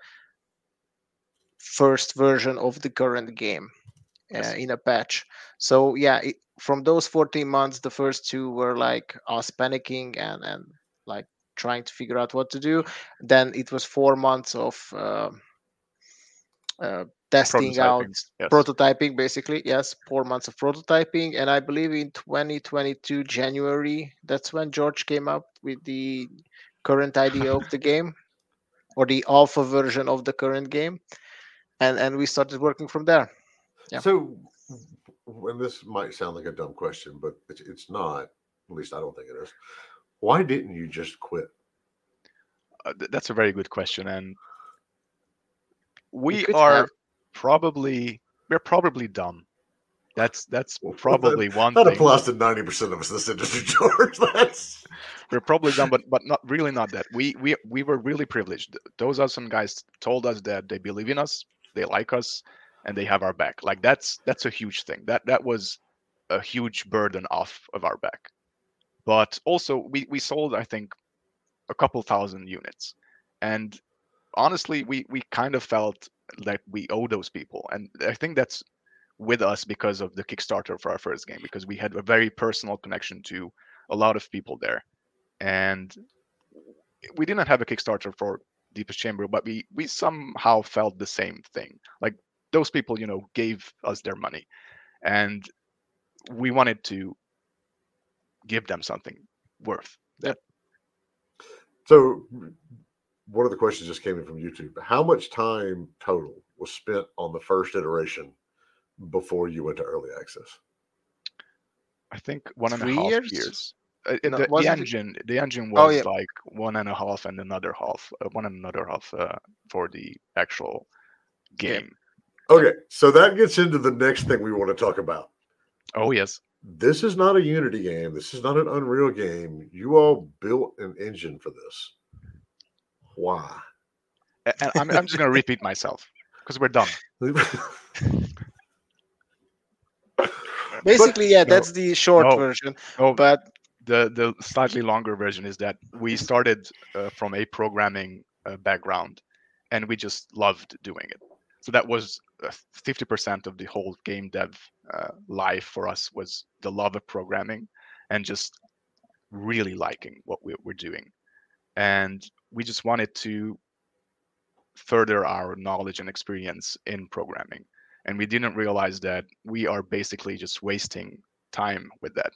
first version of the current game uh, Yes. in a patch. So yeah, it, from those fourteen months, the first two were like us panicking and and like trying to figure out what to do. Then it was four months of uh, uh, testing out, Prototyping. Yes. prototyping, basically. Yes, four months of prototyping, and I believe in twenty twenty-two January, that's when George came up with the current idea of the game, or the alpha version of the current game, and and we started working from there. Yeah. So, and this might sound like a dumb question, but it's, it's not. At least I don't think it is. Why didn't you just quit? Uh, th- that's a very good question, and we could are have. probably we're probably dumb. That's that's Well, probably that, one that thing. applies to ninety percent of us in this industry, George. That's We're probably dumb, but but not really not that. We we we were really privileged. Those awesome guys told us that they believe in us, they like us, and they have our back. Like that's that's a huge thing. That that was a huge burden off of our back. But also we we sold, I think, a couple thousand units, and honestly, we we kind of felt like we owe those people, and I think that's with us because of the Kickstarter for our first game, because we had a very personal connection to a lot of people there. And we didn't have a Kickstarter for Deepest Chamber, but we we somehow felt the same thing. Like those people, you know, gave us their money, and we wanted to give them something worth that. so. One of the questions just came in from YouTube. How much time total was spent on the first iteration before you went to early access? I think one and a Three half years? years. Uh, No, the, the wasn't it- engine, the engine Oh, was yeah. like one and a half and another half, uh, one and another half uh, for the actual game. Game. Okay, so that gets into the next thing we want to talk about. Oh yes, This is not a Unity game. This is not an Unreal game. You all built an engine for this. Why? A- and I'm I'm just gonna repeat myself because we're done. Basically, yeah, no, that's the short no, version. Oh, But the the slightly longer version is that we started uh, from a programming uh, background, and we just loved doing it. So that was uh, fifty percent of the whole game dev uh, life for us, was the love of programming and just really liking what we were doing. And we just wanted to further our knowledge and experience in programming. And we didn't realize that we are basically just wasting time with that.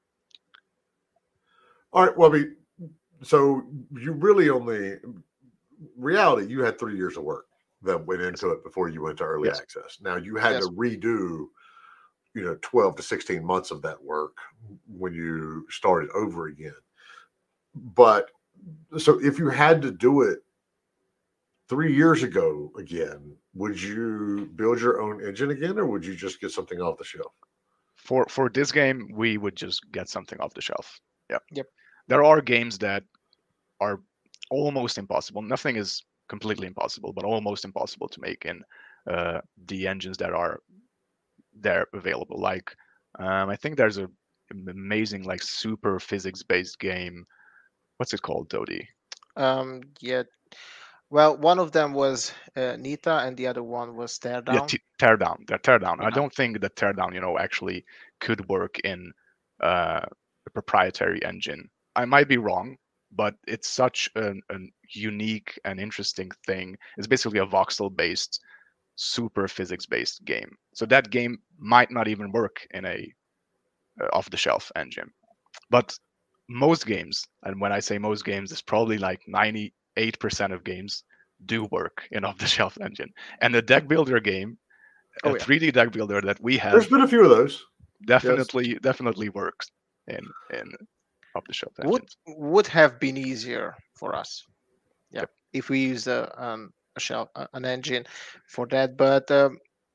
All right. Well, I mean, so you really only, reality, you had three years of work that went into it before you went to early Yes. access. Now you had Yes. to redo, you know, twelve to sixteen months of that work when you started over again. But so if you had to do it three years ago again, would you build your own engine again, or would you just get something off the shelf? For for this game, we would just get something off the shelf. Yeah. Yep. There are games that are almost impossible. Nothing is completely impossible, but almost impossible to make in uh, the engines that are there available. Like um, I think there's a an amazing like super physics based game. What's it called, Dodi? um, yeah, well, one of them was uh, Nita, and the other one was Teardown. Yeah, t- Teardown. The Teardown. I Yeah. don't think that Teardown, you know, actually could work in uh, a proprietary engine. I might be wrong, but it's such an, an unique and interesting thing. It's basically a voxel-based, super physics-based game. So that game might not even work in a uh, off-the-shelf engine. But most games, and when I say most games, it's probably like ninety-eight percent of games do work in off-the-shelf engine. And the deck builder game, Oh, a yeah. three D deck builder that we have, There's been a few of those. definitely definitely works in in off-the-shelf would engines. would have been easier for us, yeah, Yep. if we used a um, a shell, a- an engine for that. But um,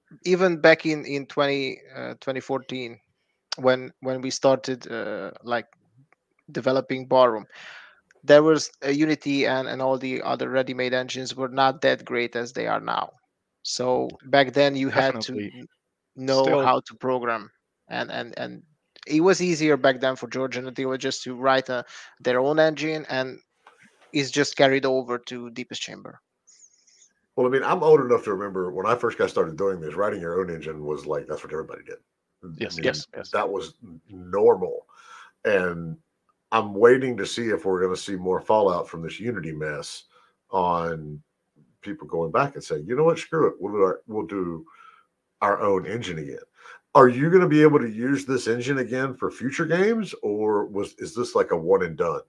even back in in twenty, uh, twenty fourteen, when when we started uh, like developing Ballroom, there was uh, Unity and and all the other ready-made engines were not that great as they are now. So back then you had to Definitely. n- know Still, how to program, and and and it was easier back then for George and Attila just to write a, their own engine, and it's just carried over to Deepest Chamber. Well, I mean, I'm old enough to remember when I first got started doing this, writing your own engine was like that's what everybody did. I yes, mean, Yep. yes, yes. that was normal. And I'm waiting to see if we're going to see more fallout from this Unity mess on people going back and saying, you know what, screw it, we'll do our, we'll do our own engine again. Are you going to be able to use this engine again for future games, or was is this like a one and done?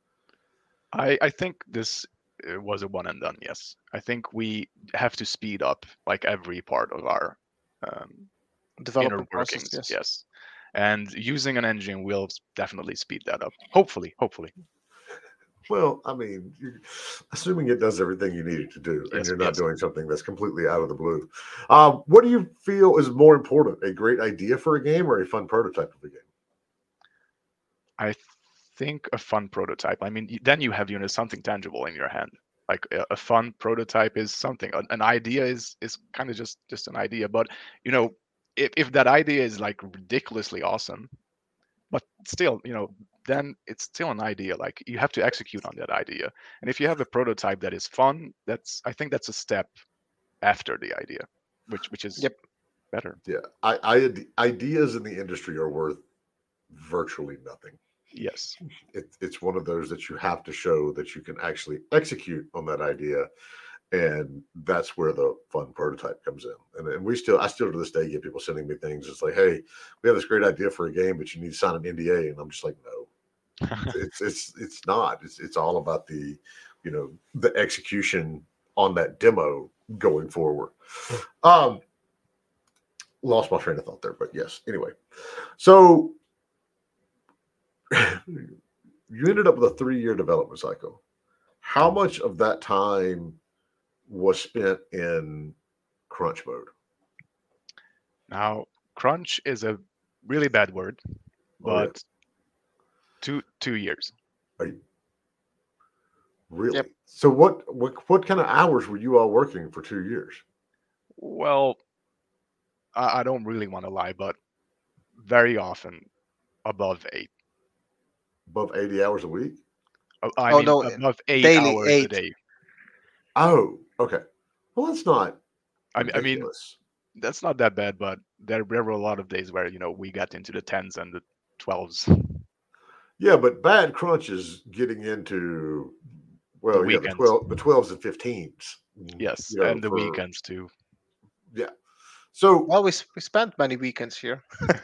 I I think this uh, was a one and done. Yes, I think we have to speed up like every part of our um, inner Development process, workings. yes. Yes, and using an engine will s- definitely speed that up. Hopefully, hopefully. Well, I mean, you- assuming it does everything you need it to do, and Yes, you're not yes. doing something that's completely out of the blue. Um, what do you feel is more important, a great idea for a game or a fun prototype of a game? I think a fun prototype. I mean, y- then you have you know something tangible in your hand. Like a, a fun prototype is something. An, an idea is is kind of just just an idea. But you know, if if that idea is like ridiculously awesome, but still, you know, then it's still an idea. Like you have to execute on that idea. And if you have a prototype that is fun, that's I think that's a step after the idea, which which is Yep. better. Yeah, I, I ideas in the industry are worth virtually nothing. Yes. It, it's one of those that you have to show that you can actually execute on that idea, and that's where the fun prototype comes in. And, and we still, I still to this day get people sending me things. It's like, hey, we have this great idea for a game, but you need to sign an N D A, and I'm just like, no, it's it's it's not. It's it's all about the, you know, the execution on that demo going forward. Um, lost my train of thought there, but yes. Anyway, so you ended up with a three-year development cycle. How much of that time was spent in crunch mode? Now, crunch is a really bad word, Oh yeah, but two two years. Are you, really? Yep. So what, what what kind of hours were you all working for two years? Well, I, I don't really want to lie, but very often above eight. Above eighty hours a week? Uh, I Oh mean, no, above eight daily hours a eight. day. Oh, okay. Well, that's not I, mean- I mean, ridiculous. that's not that bad, but there, there were a lot of days where you know we got into the tens and the twelves, Yeah, but bad crunch is getting into the well, yeah, the weekends. twelve, the twelves and fifteens. Yes, You know, and the for weekends too. yeah. So Well, we, s- we spent many weekends here.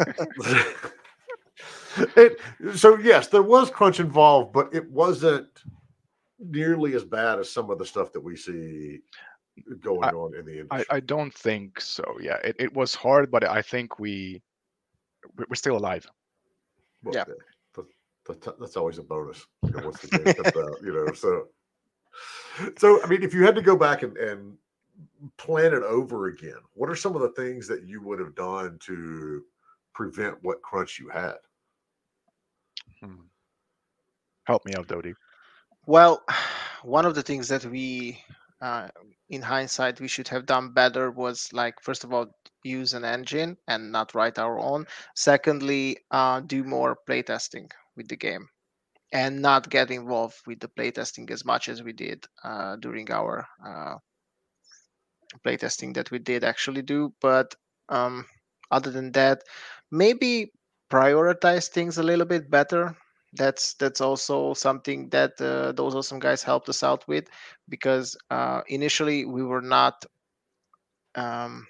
it so yes, there was crunch involved, but it wasn't nearly as bad as some of the stuff that we see going I, on in the I, industry. I don't think so. Yeah, it, it was hard, but I think we we- we're still alive. Well, Yeah. yeah, that, that, that's always a bonus. You know, once the game comes out, you know. So, so I mean, if you had to go back and, and plan it over again, what are some of the things that you would have done to prevent what crunch you had? Hmm. Help me out, Dodie. Well, one of the things that we, uh, in hindsight, we should have done better was like, first of all, use an engine and not write our own. Secondly, uh, do more playtesting with the game and not get involved with the playtesting as much as we did uh, during our uh, playtesting that we did actually do. But um, other than that, maybe prioritize things a little bit better. That's that's also something that uh, those awesome guys helped us out with, because uh, initially we were not um,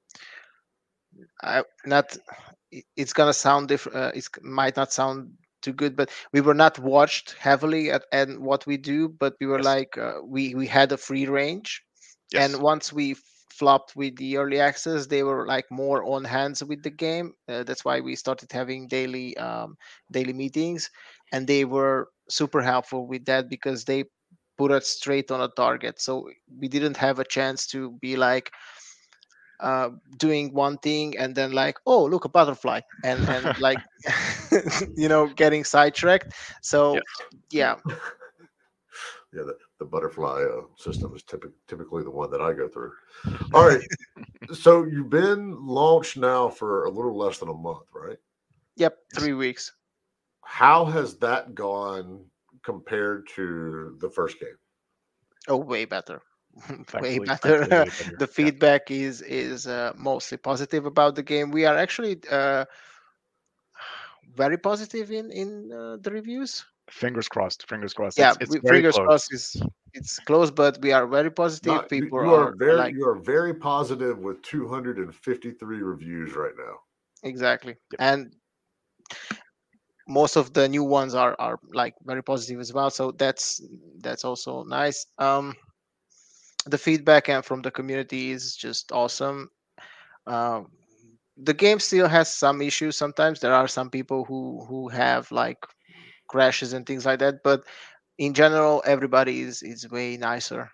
I, not. it- It's gonna sound different. Uh, it might not sound too good, but we were not watched heavily at and what we do. But we were Yes, like uh, we we had a free range, and yes, once we flopped with the early access, they were like more on hands with the game. Uh, that's why we started having daily um, daily meetings, and they were super helpful with that because they put us straight on a target. So we didn't have a chance to be like, uh, doing one thing and then like, oh, look, a butterfly, and and like, you know, getting sidetracked. So Yes. yeah, Yeah, the, the butterfly uh, system is typic, typically the one that I go through. All right. So you've been launched now for a little less than a month, right? yep, three weeks. How has that gone compared to the first game? Oh, way better. Way Thankfully, better. thankfully way better. The Yeah. feedback is is uh, mostly positive about the game. We are actually uh, very positive in in uh, the reviews. Fingers crossed. Fingers crossed. Yeah, It's it's we, very fingers close. crossed is it's close, but we are very positive. Not you, People you are are, are very like, you are very positive with two hundred fifty-three reviews right now. exactly, Yep. and most of the new ones are are like very positive as well. So that's that's also nice. Um, the feedback and from the community is just awesome. Um, the game still has some issues. Sometimes there are some people who who have like crashes and things like that, but in general, everybody is is way nicer.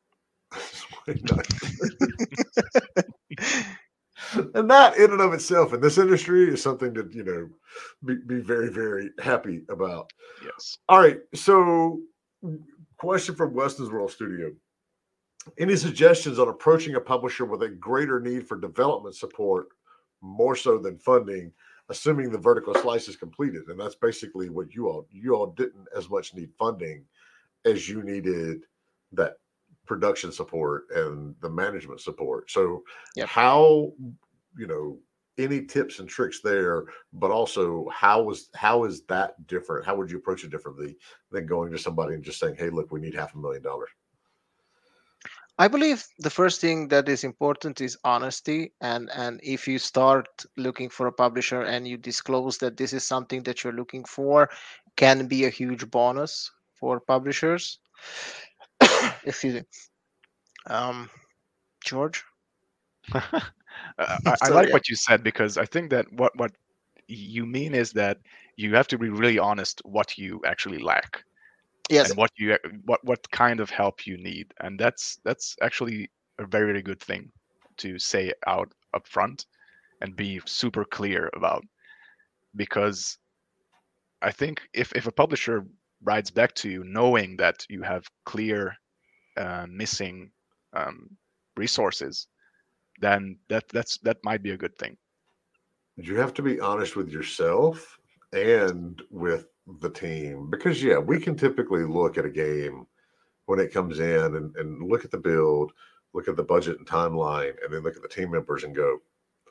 And that in and of itself in this industry is something to, you know, be, be very, very happy about. Yes. All right. So question from Weston's World Studio. Any suggestions on approaching a publisher with a greater need for development support, more so than funding, assuming the vertical slice is completed? And that's basically what you all you all didn't as much need funding as you needed that production support and the management support. So Yep. how, you know, any tips and tricks there, but also how is how is that different? How would you approach it differently than going to somebody and just saying, hey, look, we need half a million dollars? I believe the first thing that is important is honesty, and and if you start looking for a publisher and you disclose that this is something that you're looking for, can be a huge bonus for publishers. Excuse me. Um, George. I, I So like yeah, what you said, because I think that what what you mean is that you have to be really honest what you actually lack yes, and what you what what kind of help you need, and that's that's actually a very, very good thing to say out up front and be super clear about, because I think if if a publisher writes back to you knowing that you have clear uh, missing um, resources, then that that's that might be a good thing. You have to be honest with yourself and with the team, because yeah, we can typically look at a game when it comes in and, and look at the build, look at the budget and timeline, and then look at the team members and go,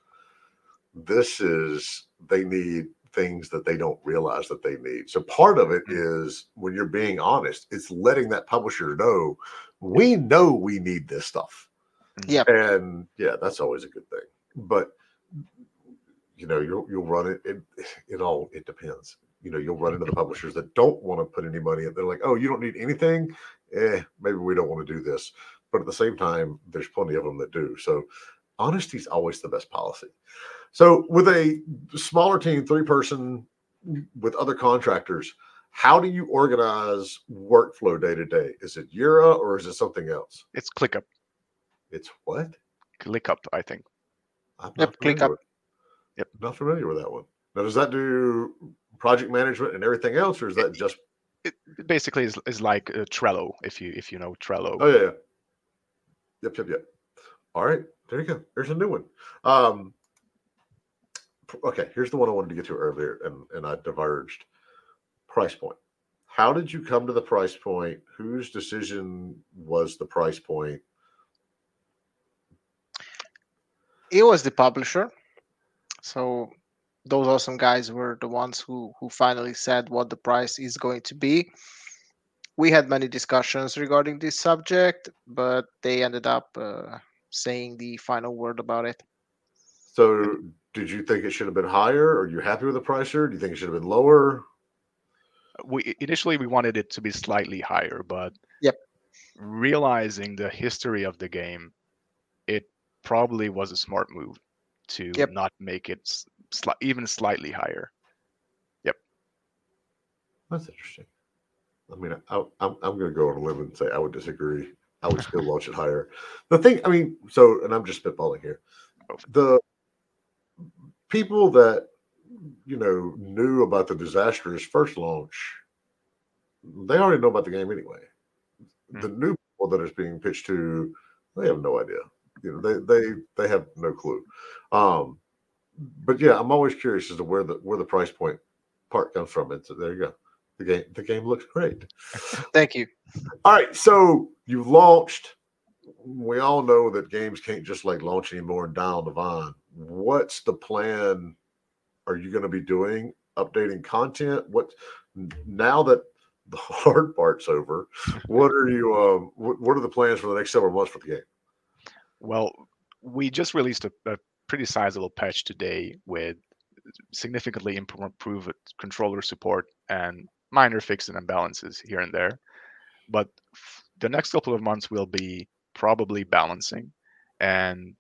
this is, they need things that they don't realize that they need. So part of it is, when you're being honest, it's letting that publisher know, we know we need this stuff. yeah, And yeah, that's always a good thing. But you know, you'll you'll run it. It it all it depends. You know, you'll run into the publishers that don't want to put any money in. They're like, oh, you don't need anything. Eh, maybe we don't want to do this. But at the same time, there's plenty of them that do. So honesty is always the best policy. So with a smaller team, three person with other contractors, how do you organize workflow day to day? Is it Jira or is it something else? It's ClickUp. It's what? ClickUp, I think. I'm not Yep, familiar ClickUp. with. Yep. Not familiar with that one. Now, does that do project management and everything else, or is that just? It it basically is, is like uh, Trello, if you if you know Trello. Oh yeah, yeah. Yep, yep, yep. All right, there you go. There's a new one. Um, okay, here's the one I wanted to get to earlier, and and I diverged. Price point. How did you come to the price point? Whose decision was the price point? It was the publisher. So those awesome guys were the ones who who finally said what the price is going to be. We had many discussions regarding this subject, but they ended up uh, saying the final word about it. So, did you think it should have been higher? Are you happy with the price, or do you think it should have been lower? We initially we wanted it to be slightly higher, but Yep. realizing the history of the game, it probably was a smart move to Yep. not make it sli- even slightly higher. Yep. That's interesting. I mean, I, I'm I'm going to go on a limb and say I would disagree. I would still launch it higher. The thing, I mean, so, and I'm just spitballing here. The people that, you know, knew about the disastrous first launch, they already know about the game anyway. Hmm. The new people that it's being pitched to, they have no idea. You know, they they they have no clue. Um, but yeah, I'm always curious as to where the where the price point part comes from. And so there you go. The game the game looks great. Thank you. All right, so you launched. We all know that games can't just like launch anymore and die on the vine. What's the plan? Are you going to be doing updating content? What now that the hard part's over? What are you? Um, what, what are the plans for the next several months for the game? Well, we just released a, a pretty sizable patch today with significantly improved controller support and minor fixes and balances here and there. But the next couple of months will be probably balancing and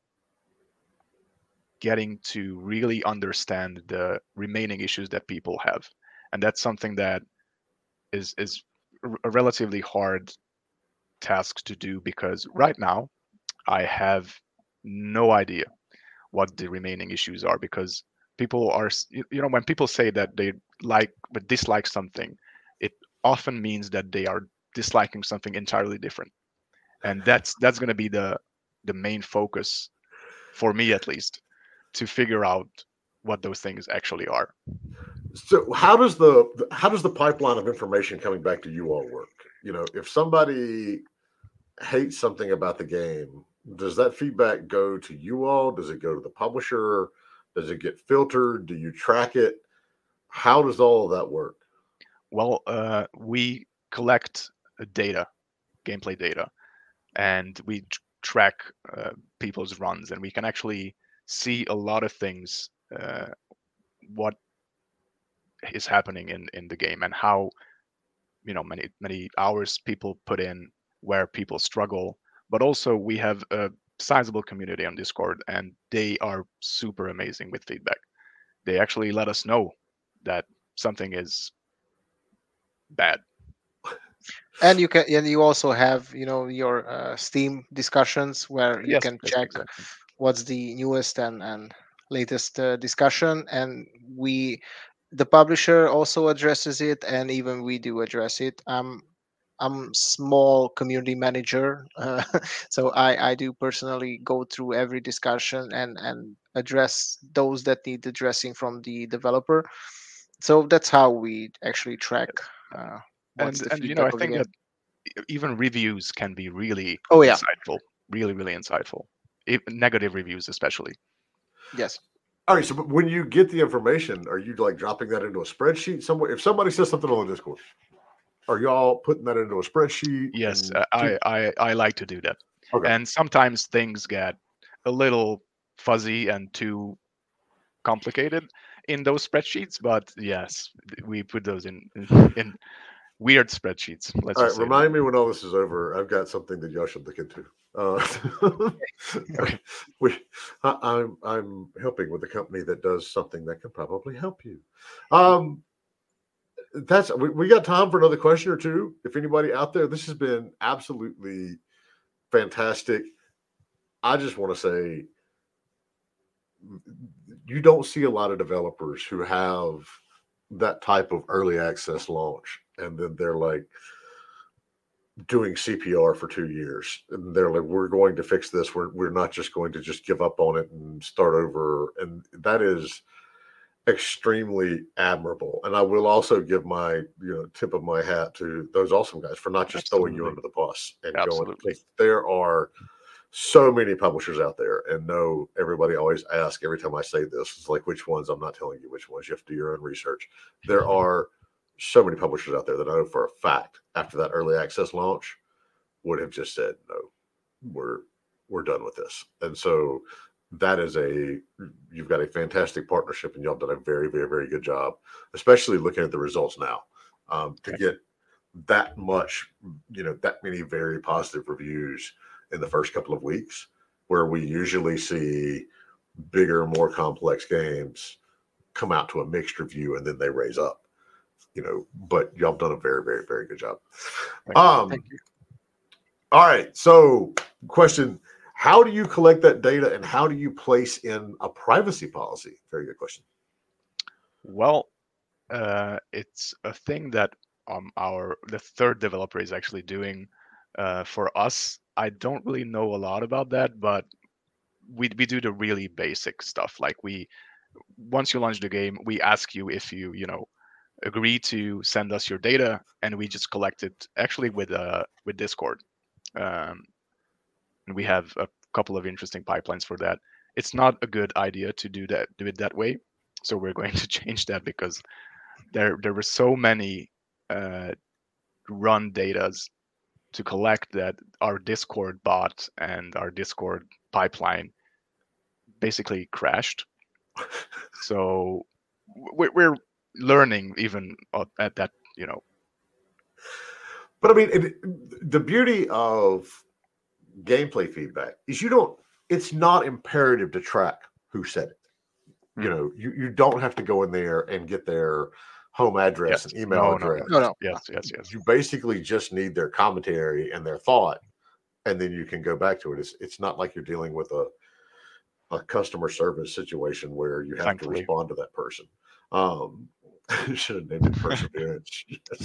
getting to really understand the remaining issues that people have. And that's something that is is a relatively hard task to do, because right now I have no idea what the remaining issues are, because people are, you know, when people say that they like but dislike something, it often means that they are disliking something entirely different. And that's that's going to be the the main focus for me, at least, to figure out what those things actually are. So how does the how does the pipeline of information coming back to you all work? You know, if somebody hates something about the game, does that feedback go to you all? Does it go to the publisher? Does it get filtered? Do you track it? How does all of that work? Well, uh, we collect data, gameplay data, and we tr- track uh, people's runs, and we can actually see a lot of things, uh, what is happening in in the game, and how, you know, many many hours people put in, where people struggle. But also we have a sizable community on Discord, and they are super amazing with feedback. They actually let us know that something is bad. And you can, and you also have, you know, your uh, Steam discussions where you Yes, can yes, check exactly. what's the newest and and latest uh, discussion. And we, the publisher also addresses it, and even we do address it. Um, I'm small community manager, uh, so I I do personally go through every discussion and and address those that need addressing from the developer. So that's how we actually track uh, what's and the and you know, I feedback of the think game. that e- even reviews can be really Oh yeah, insightful, really really insightful. E- negative reviews especially. yes. All right, so but when you get the information, are you like dropping that into a spreadsheet somewhere? If somebody says something on the Discord, are y'all putting that into a spreadsheet? Yes, And uh, I, I I like to do that. okay, And sometimes things get a little fuzzy and too complicated in those spreadsheets, but yes, th- we put those in in weird spreadsheets. Let's all just right. say that. Remind me when all this is over. I've got something that y'all should look into. Uh, Okay. we, I, I'm I'm helping with a company that does something that can probably help you. Um, that's we, we got time for another question or two. If anybody out there, this has been absolutely fantastic. I just want to say you don't see a lot of developers who have that type of early access launch, and then they're like doing C P R for two years, and they're like, "We're going to fix this. We're we're not just going to just give up on it and start over." And that is extremely admirable. And I will also give my you know tip of my hat to those awesome guys for not just throwing you Absolutely. under the bus and going. Absolutely. Because there are so many publishers out there, and no, everybody always asks every time I say this, it's like, which ones? I'm not telling you which ones. You have to do your own research. There are so many publishers out there that I know for a fact after that early access launch would have just said, no, we're we're done with this. And so that is a you've got a fantastic partnership, and y'all done a very, very, very good job, especially looking at the results now. Um, to Okay. get that much, you know, that many very positive reviews in the first couple of weeks, where we usually see bigger, more complex games come out to a mixed review and then they raise up, you know, but y'all have done a very, very, very good job. Thank you. Um, Thank you. All right. So, question: how do you collect that data, and how do you place in a privacy policy? Very good question. Well, uh, it's a thing that um, our the third developer is actually doing uh, for us. I don't really know a lot about that, but we we do the really basic stuff. Like we, once you launch the game, we ask you if you you know agree to send us your data, and we just collect it actually with uh with Discord. Um, and we have a couple of interesting pipelines for that. It's not a good idea to do that do it that way, so we're going to change that because there there were so many uh, run datas to collect that our Discord bot and our Discord pipeline basically crashed. So we're, we're learning even at that, you know. But I mean, it, the beauty of gameplay feedback is you don't, it's not imperative to track who said it. Mm-hmm. You know, you, you don't have to go in there and get their home address yes. and email no, address. No, no. Yes, yes, yes. You basically just need their commentary and their thought, and then you can go back to it. It's it's not like you're dealing with a a customer service situation where you have Thankfully. to respond to that person. Um, should have named it perseverance.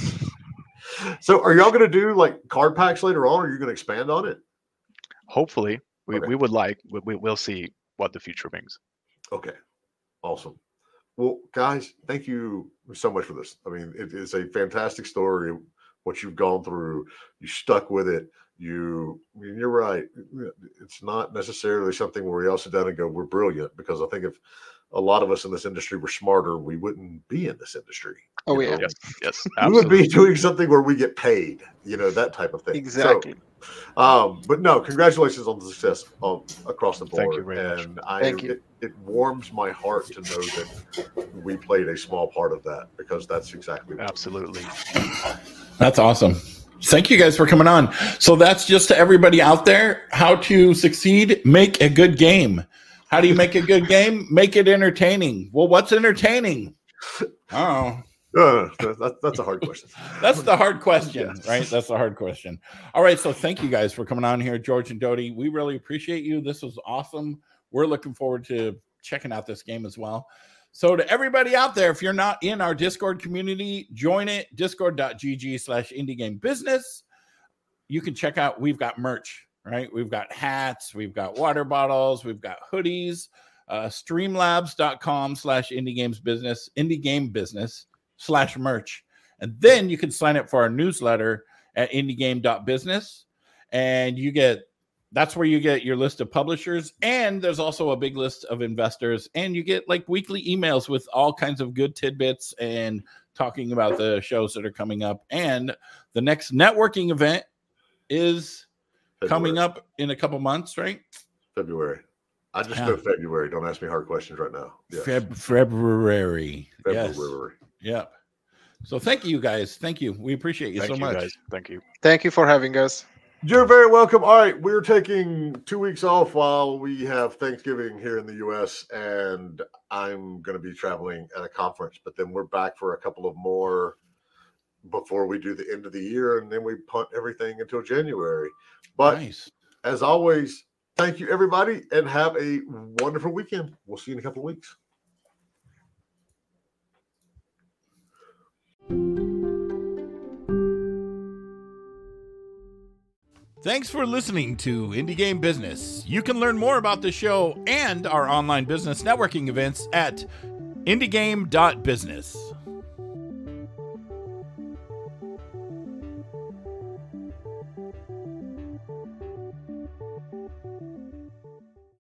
So, are y'all going to do like card packs later on? Or are you going to expand on it? Hopefully, we, okay. we would like. We, we'll see what the future brings. Okay, awesome. Well, guys, thank you so much for this. I mean, it is a fantastic story. What you've gone through, you stuck with it. You, I mean, you're right. It's not necessarily something where we all sit down and go, "We're brilliant," because I think if a lot of us in this industry were smarter, we wouldn't be in this industry. Oh yeah, yes, yes. We would be doing something where we get paid. You know, that type of thing. Exactly. So, um, but no, congratulations on the success of, across the board. Thank you very and much. I, Thank you. It, it warms my heart to know that we played a small part of that, because that's exactly what absolutely. That's awesome. Thank you guys for coming on. So that's just to everybody out there, how to succeed, make a good game. How do you make a good game? Make it entertaining. Well, what's entertaining? Oh, Uh, that, that's a hard question. That's the hard question, yes. right? That's the hard question. All right. So thank you guys for coming on here, George and Dodie. We really appreciate you. This was awesome. We're looking forward to checking out this game as well. So to everybody out there, if you're not in our Discord community, join it, discord.gg slash indie game business. You can check out, we've got merch, right? We've got hats, we've got water bottles, we've got hoodies, uh, streamlabs.com slash indie games business, indie game business. slash merch. And then you can sign up for our newsletter at indiegame.business. And you get, that's where you get your list of publishers. And there's also a big list of investors. And you get like weekly emails with all kinds of good tidbits and talking about the shows that are coming up. And the next networking event is February. Coming up in a couple months, right? February. I just yeah. know February. Don't ask me hard questions right now. Yes. Feb- February. February. Yes. Yep. So thank you guys. Thank you. We appreciate you Thank so you, much. Guys. Thank you. Thank you for having us. You're very welcome. All right. We're taking two weeks off while we have Thanksgiving here in the U S, and I'm going to be traveling at a conference, but then we're back for a couple of more before we do the end of the year, and then we punt everything until January. But nice. As always, thank you, everybody, and have a wonderful weekend. We'll see you in a couple of weeks. Thanks for listening to Indie Game Business. You can learn more about the show and our online business networking events at indiegame dot business.